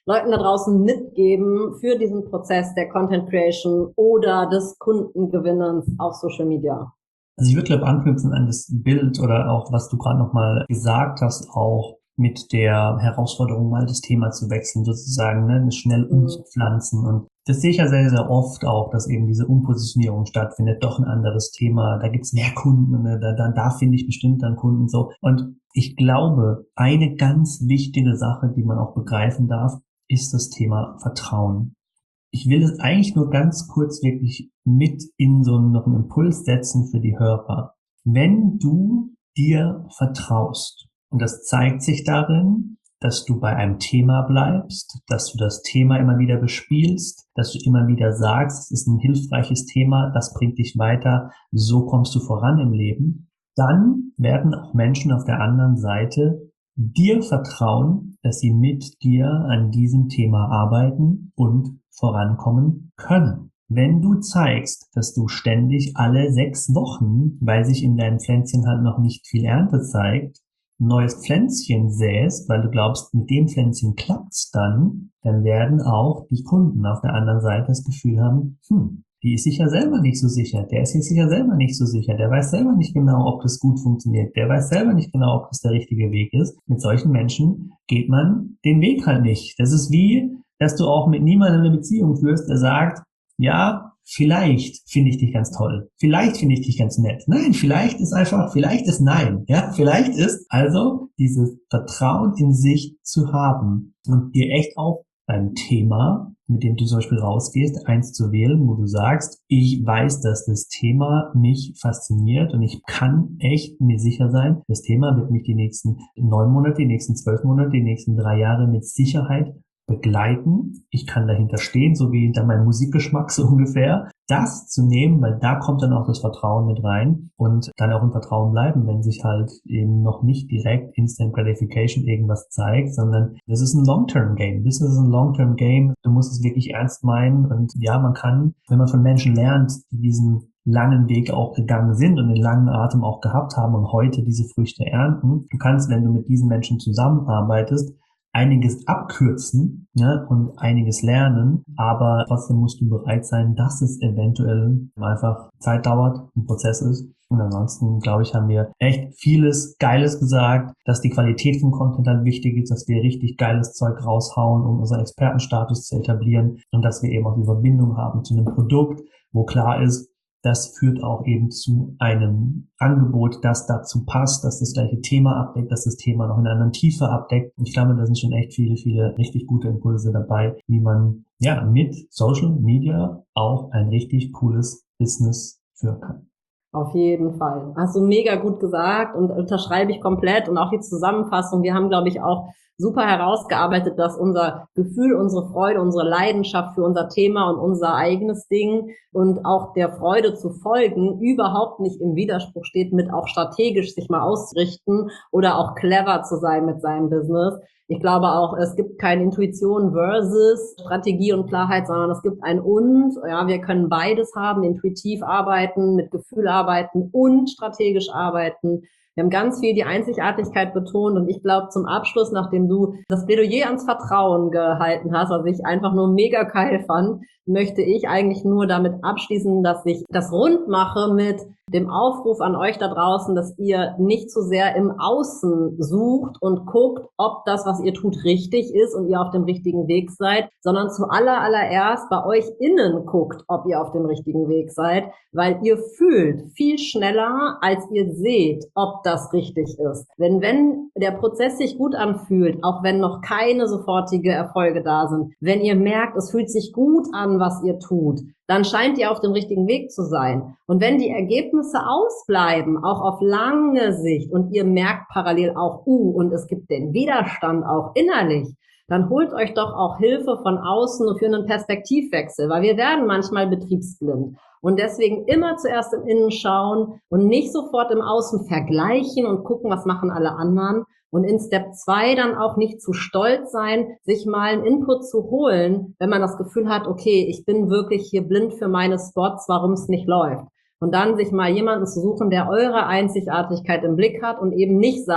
Leuten da draußen mitgeben für diesen Prozess der Content Creation oder des Kundengewinnens auf Social Media? Also ich würde, glaube anknüpfen an das Bild oder auch, was du gerade nochmal gesagt hast, auch mit der Herausforderung, mal das Thema zu wechseln, sozusagen, ne, schnell umzupflanzen. Und das sehe ich ja sehr, sehr oft auch, dass eben diese Umpositionierung stattfindet, doch ein anderes Thema, da gibt's mehr Kunden, ne, da, da, da finde ich bestimmt dann Kunden so. Und ich glaube, eine ganz wichtige Sache, die man auch begreifen darf, ist das Thema Vertrauen. Ich will es eigentlich nur ganz kurz wirklich mit in so noch einen Impuls setzen für die Hörer. Wenn du dir vertraust, und das zeigt sich darin, dass du bei einem Thema bleibst, dass du das Thema immer wieder bespielst, dass du immer wieder sagst, es ist ein hilfreiches Thema, das bringt dich weiter, so kommst du voran im Leben, dann werden auch Menschen auf der anderen Seite dir vertrauen, dass sie mit dir an diesem Thema arbeiten und vorankommen können. Wenn du zeigst, dass du ständig alle sechs Wochen, weil sich in deinem Pflänzchen halt noch nicht viel Ernte zeigt, ein neues Pflänzchen säst, weil du glaubst, mit dem Pflänzchen klappt's dann, dann werden auch die Kunden auf der anderen Seite das Gefühl haben, hm, die ist sich ja selber nicht so sicher, der ist sich ja selber nicht so sicher, der weiß selber nicht genau, ob das gut funktioniert, der weiß selber nicht genau, ob das der richtige Weg ist. Mit solchen Menschen geht man den Weg halt nicht. Das ist wie, dass du auch mit niemandem eine Beziehung führst, der sagt, ja, vielleicht finde ich dich ganz toll, vielleicht finde ich dich ganz nett. Nein, vielleicht ist einfach, vielleicht ist nein, ja, vielleicht ist also dieses Vertrauen in sich zu haben und dir echt auch beim Thema, mit dem du zum Beispiel rausgehst, eins zu wählen, wo du sagst, ich weiß, dass das Thema mich fasziniert und ich kann echt mir sicher sein, das Thema wird mich die nächsten neun Monate, die nächsten zwölf Monate, die nächsten drei Jahre mit Sicherheit begleiten. Ich kann dahinter stehen, so wie hinter meinem Musikgeschmack so ungefähr. Das zu nehmen, weil da kommt dann auch das Vertrauen mit rein und dann auch im Vertrauen bleiben, wenn sich halt eben noch nicht direkt Instant Gratification irgendwas zeigt, sondern das ist ein Long-Term-Game. Das ist ein Long-Term-Game. Du musst es wirklich ernst meinen und ja, man kann, wenn man von Menschen lernt, die diesen langen Weg auch gegangen sind und den langen Atem auch gehabt haben und heute diese Früchte ernten, du kannst, wenn du mit diesen Menschen zusammenarbeitest, einiges abkürzen, ja, und einiges lernen, aber trotzdem musst du bereit sein, dass es eventuell einfach Zeit dauert, ein Prozess ist. Und ansonsten, glaube ich, haben wir echt vieles Geiles gesagt, dass die Qualität vom Content halt wichtig ist, dass wir richtig geiles Zeug raushauen, um unseren Expertenstatus zu etablieren und dass wir eben auch die Verbindung haben zu einem Produkt, wo klar ist, das führt auch eben zu einem Angebot, das dazu passt, dass das gleiche Thema abdeckt, dass das Thema noch in einer anderen Tiefe abdeckt. Und ich glaube, da sind schon echt viele, viele richtig gute Impulse dabei, wie man ja mit Social Media auch ein richtig cooles Business führen kann. Auf jeden Fall. Hast du mega gut gesagt und unterschreibe ich komplett und auch die Zusammenfassung. Wir haben, glaube ich, auch super herausgearbeitet, dass unser Gefühl, unsere Freude, unsere Leidenschaft für unser Thema und unser eigenes Ding und auch der Freude zu folgen überhaupt nicht im Widerspruch steht mit auch strategisch sich mal auszurichten oder auch clever zu sein mit seinem Business. Ich glaube auch, es gibt keine Intuition versus Strategie und Klarheit, sondern es gibt ein und. Ja, wir können beides haben, intuitiv arbeiten, mit Gefühl arbeiten und strategisch arbeiten. Wir haben ganz viel die Einzigartigkeit betont und ich glaube zum Abschluss, nachdem du das Plädoyer ans Vertrauen gehalten hast, was ich einfach nur mega geil fand, möchte ich eigentlich nur damit abschließen, dass ich das rund mache mit dem Aufruf an euch da draußen, dass ihr nicht zu sehr im Außen sucht und guckt, ob das, was ihr tut, richtig ist und ihr auf dem richtigen Weg seid, sondern zu aller, allererst bei euch innen guckt, ob ihr auf dem richtigen Weg seid, weil ihr fühlt viel schneller, als ihr seht, ob das richtig ist. Wenn, wenn der Prozess sich gut anfühlt, auch wenn noch keine sofortige Erfolge da sind, wenn ihr merkt, es fühlt sich gut an, was ihr tut, dann scheint ihr auf dem richtigen Weg zu sein. Und wenn die Ergebnisse ausbleiben, auch auf lange Sicht, und ihr merkt parallel auch, uh, und es gibt den Widerstand auch innerlich, dann holt euch doch auch Hilfe von außen für einen Perspektivwechsel, weil wir werden manchmal betriebsblind. Und deswegen immer zuerst im Innen schauen und nicht sofort im Außen vergleichen und gucken, was machen alle anderen. Und in Step zwei dann auch nicht zu stolz sein, sich mal einen Input zu holen, wenn man das Gefühl hat, okay, ich bin wirklich hier blind für meine Spots, warum es nicht läuft. Und dann sich mal jemanden zu suchen, der eure Einzigartigkeit im Blick hat und eben nicht sagt,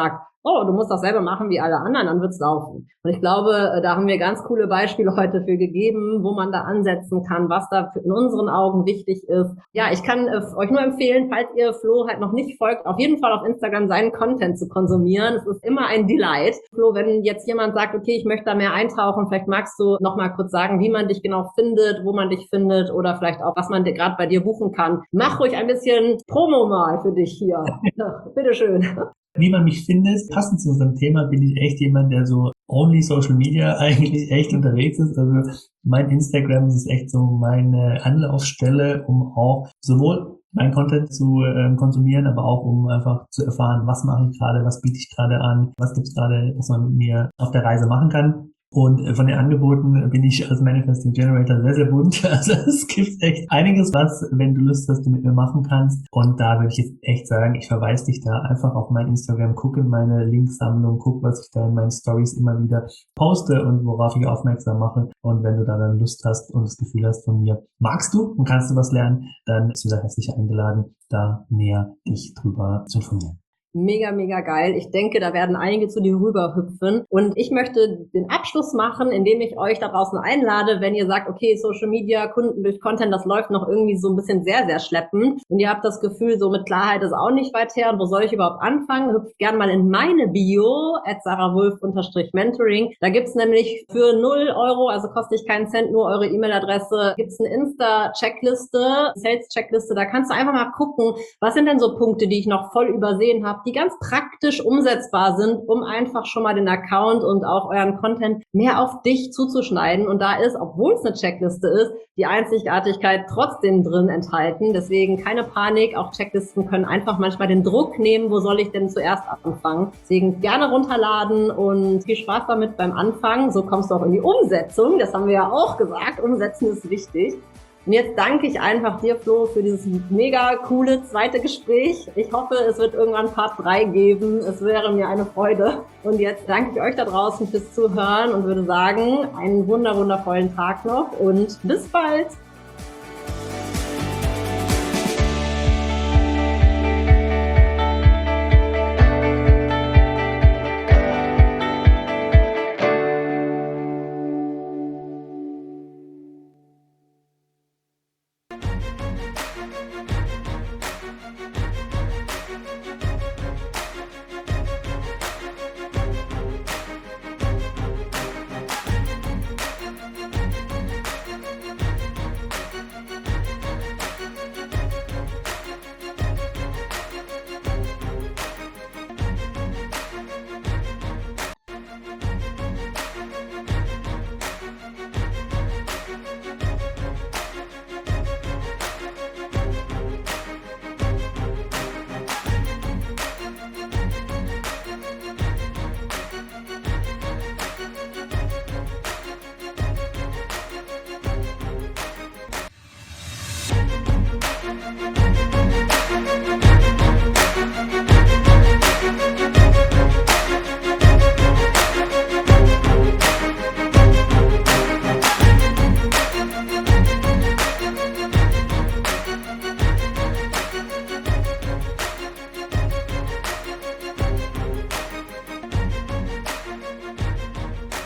oh, du musst das selber machen wie alle anderen, dann wird's laufen. Und ich glaube, da haben wir ganz coole Beispiele heute für gegeben, wo man da ansetzen kann, was da in unseren Augen wichtig ist. Ja, ich kann äh, euch nur empfehlen, falls ihr Flo halt noch nicht folgt, auf jeden Fall auf Instagram seinen Content zu konsumieren. Es ist immer ein Delight. Flo, wenn jetzt jemand sagt, okay, ich möchte da mehr eintauchen, vielleicht magst du noch mal kurz sagen, wie man dich genau findet, wo man dich findet oder vielleicht auch, was man gerade bei dir buchen kann. Mach ruhig ein bisschen Promo mal für dich hier. Ja, bitteschön. Wie man mich findet, passend zu unserem Thema, bin ich echt jemand, der so only Social Media eigentlich echt unterwegs ist. Also mein Instagram ist echt so meine Anlaufstelle, um auch sowohl mein Content zu äh, konsumieren, aber auch um einfach zu erfahren, was mache ich gerade, was biete ich gerade an, was gibt es gerade, was man mit mir auf der Reise machen kann. Und von den Angeboten bin ich als Manifesting Generator sehr, sehr bunt. Also es gibt echt einiges, was, wenn du Lust hast, du mit mir machen kannst. Und da würde ich jetzt echt sagen, ich verweise dich da einfach auf mein Instagram, guck in meine Linksammlung, guck, was ich da in meinen Stories immer wieder poste und worauf ich aufmerksam mache. Und wenn du da dann Lust hast und das Gefühl hast von mir, magst du und kannst du was lernen, dann bist du da herzlich eingeladen, da näher dich drüber zu informieren. Mega, mega geil. Ich denke, da werden einige zu dir rüberhüpfen. Und ich möchte den Abschluss machen, indem ich euch da draußen einlade, wenn ihr sagt, okay, Social Media, Kunden durch Content, das läuft noch irgendwie so ein bisschen sehr, sehr schleppend. Und ihr habt das Gefühl, so mit Klarheit ist auch nicht weit her. Und wo soll ich überhaupt anfangen? Hüpft gerne mal in meine Bio, at sarawulf mentoring. Da gibt's nämlich für null Euro, also kostet ich keinen Cent, nur eure E-Mail-Adresse, gibt's eine Insta-Checkliste, Sales-Checkliste. Da kannst du einfach mal gucken, was sind denn so Punkte, die ich noch voll übersehen habe, die ganz praktisch umsetzbar sind, um einfach schon mal den Account und auch euren Content mehr auf dich zuzuschneiden. Und da ist, obwohl es eine Checkliste ist, die Einzigartigkeit trotzdem drin enthalten. Deswegen keine Panik. Auch Checklisten können einfach manchmal den Druck nehmen, wo soll ich denn zuerst anfangen. Deswegen gerne runterladen und viel Spaß damit beim Anfang. So kommst du auch in die Umsetzung. Das haben wir ja auch gesagt. Umsetzen ist wichtig. Und jetzt danke ich einfach dir, Flo, für dieses mega coole zweite Gespräch. Ich hoffe, es wird irgendwann Part drei geben. Es wäre mir eine Freude. Und jetzt danke ich euch da draußen fürs Zuhören und würde sagen, einen wunder wundervollen Tag noch und bis bald.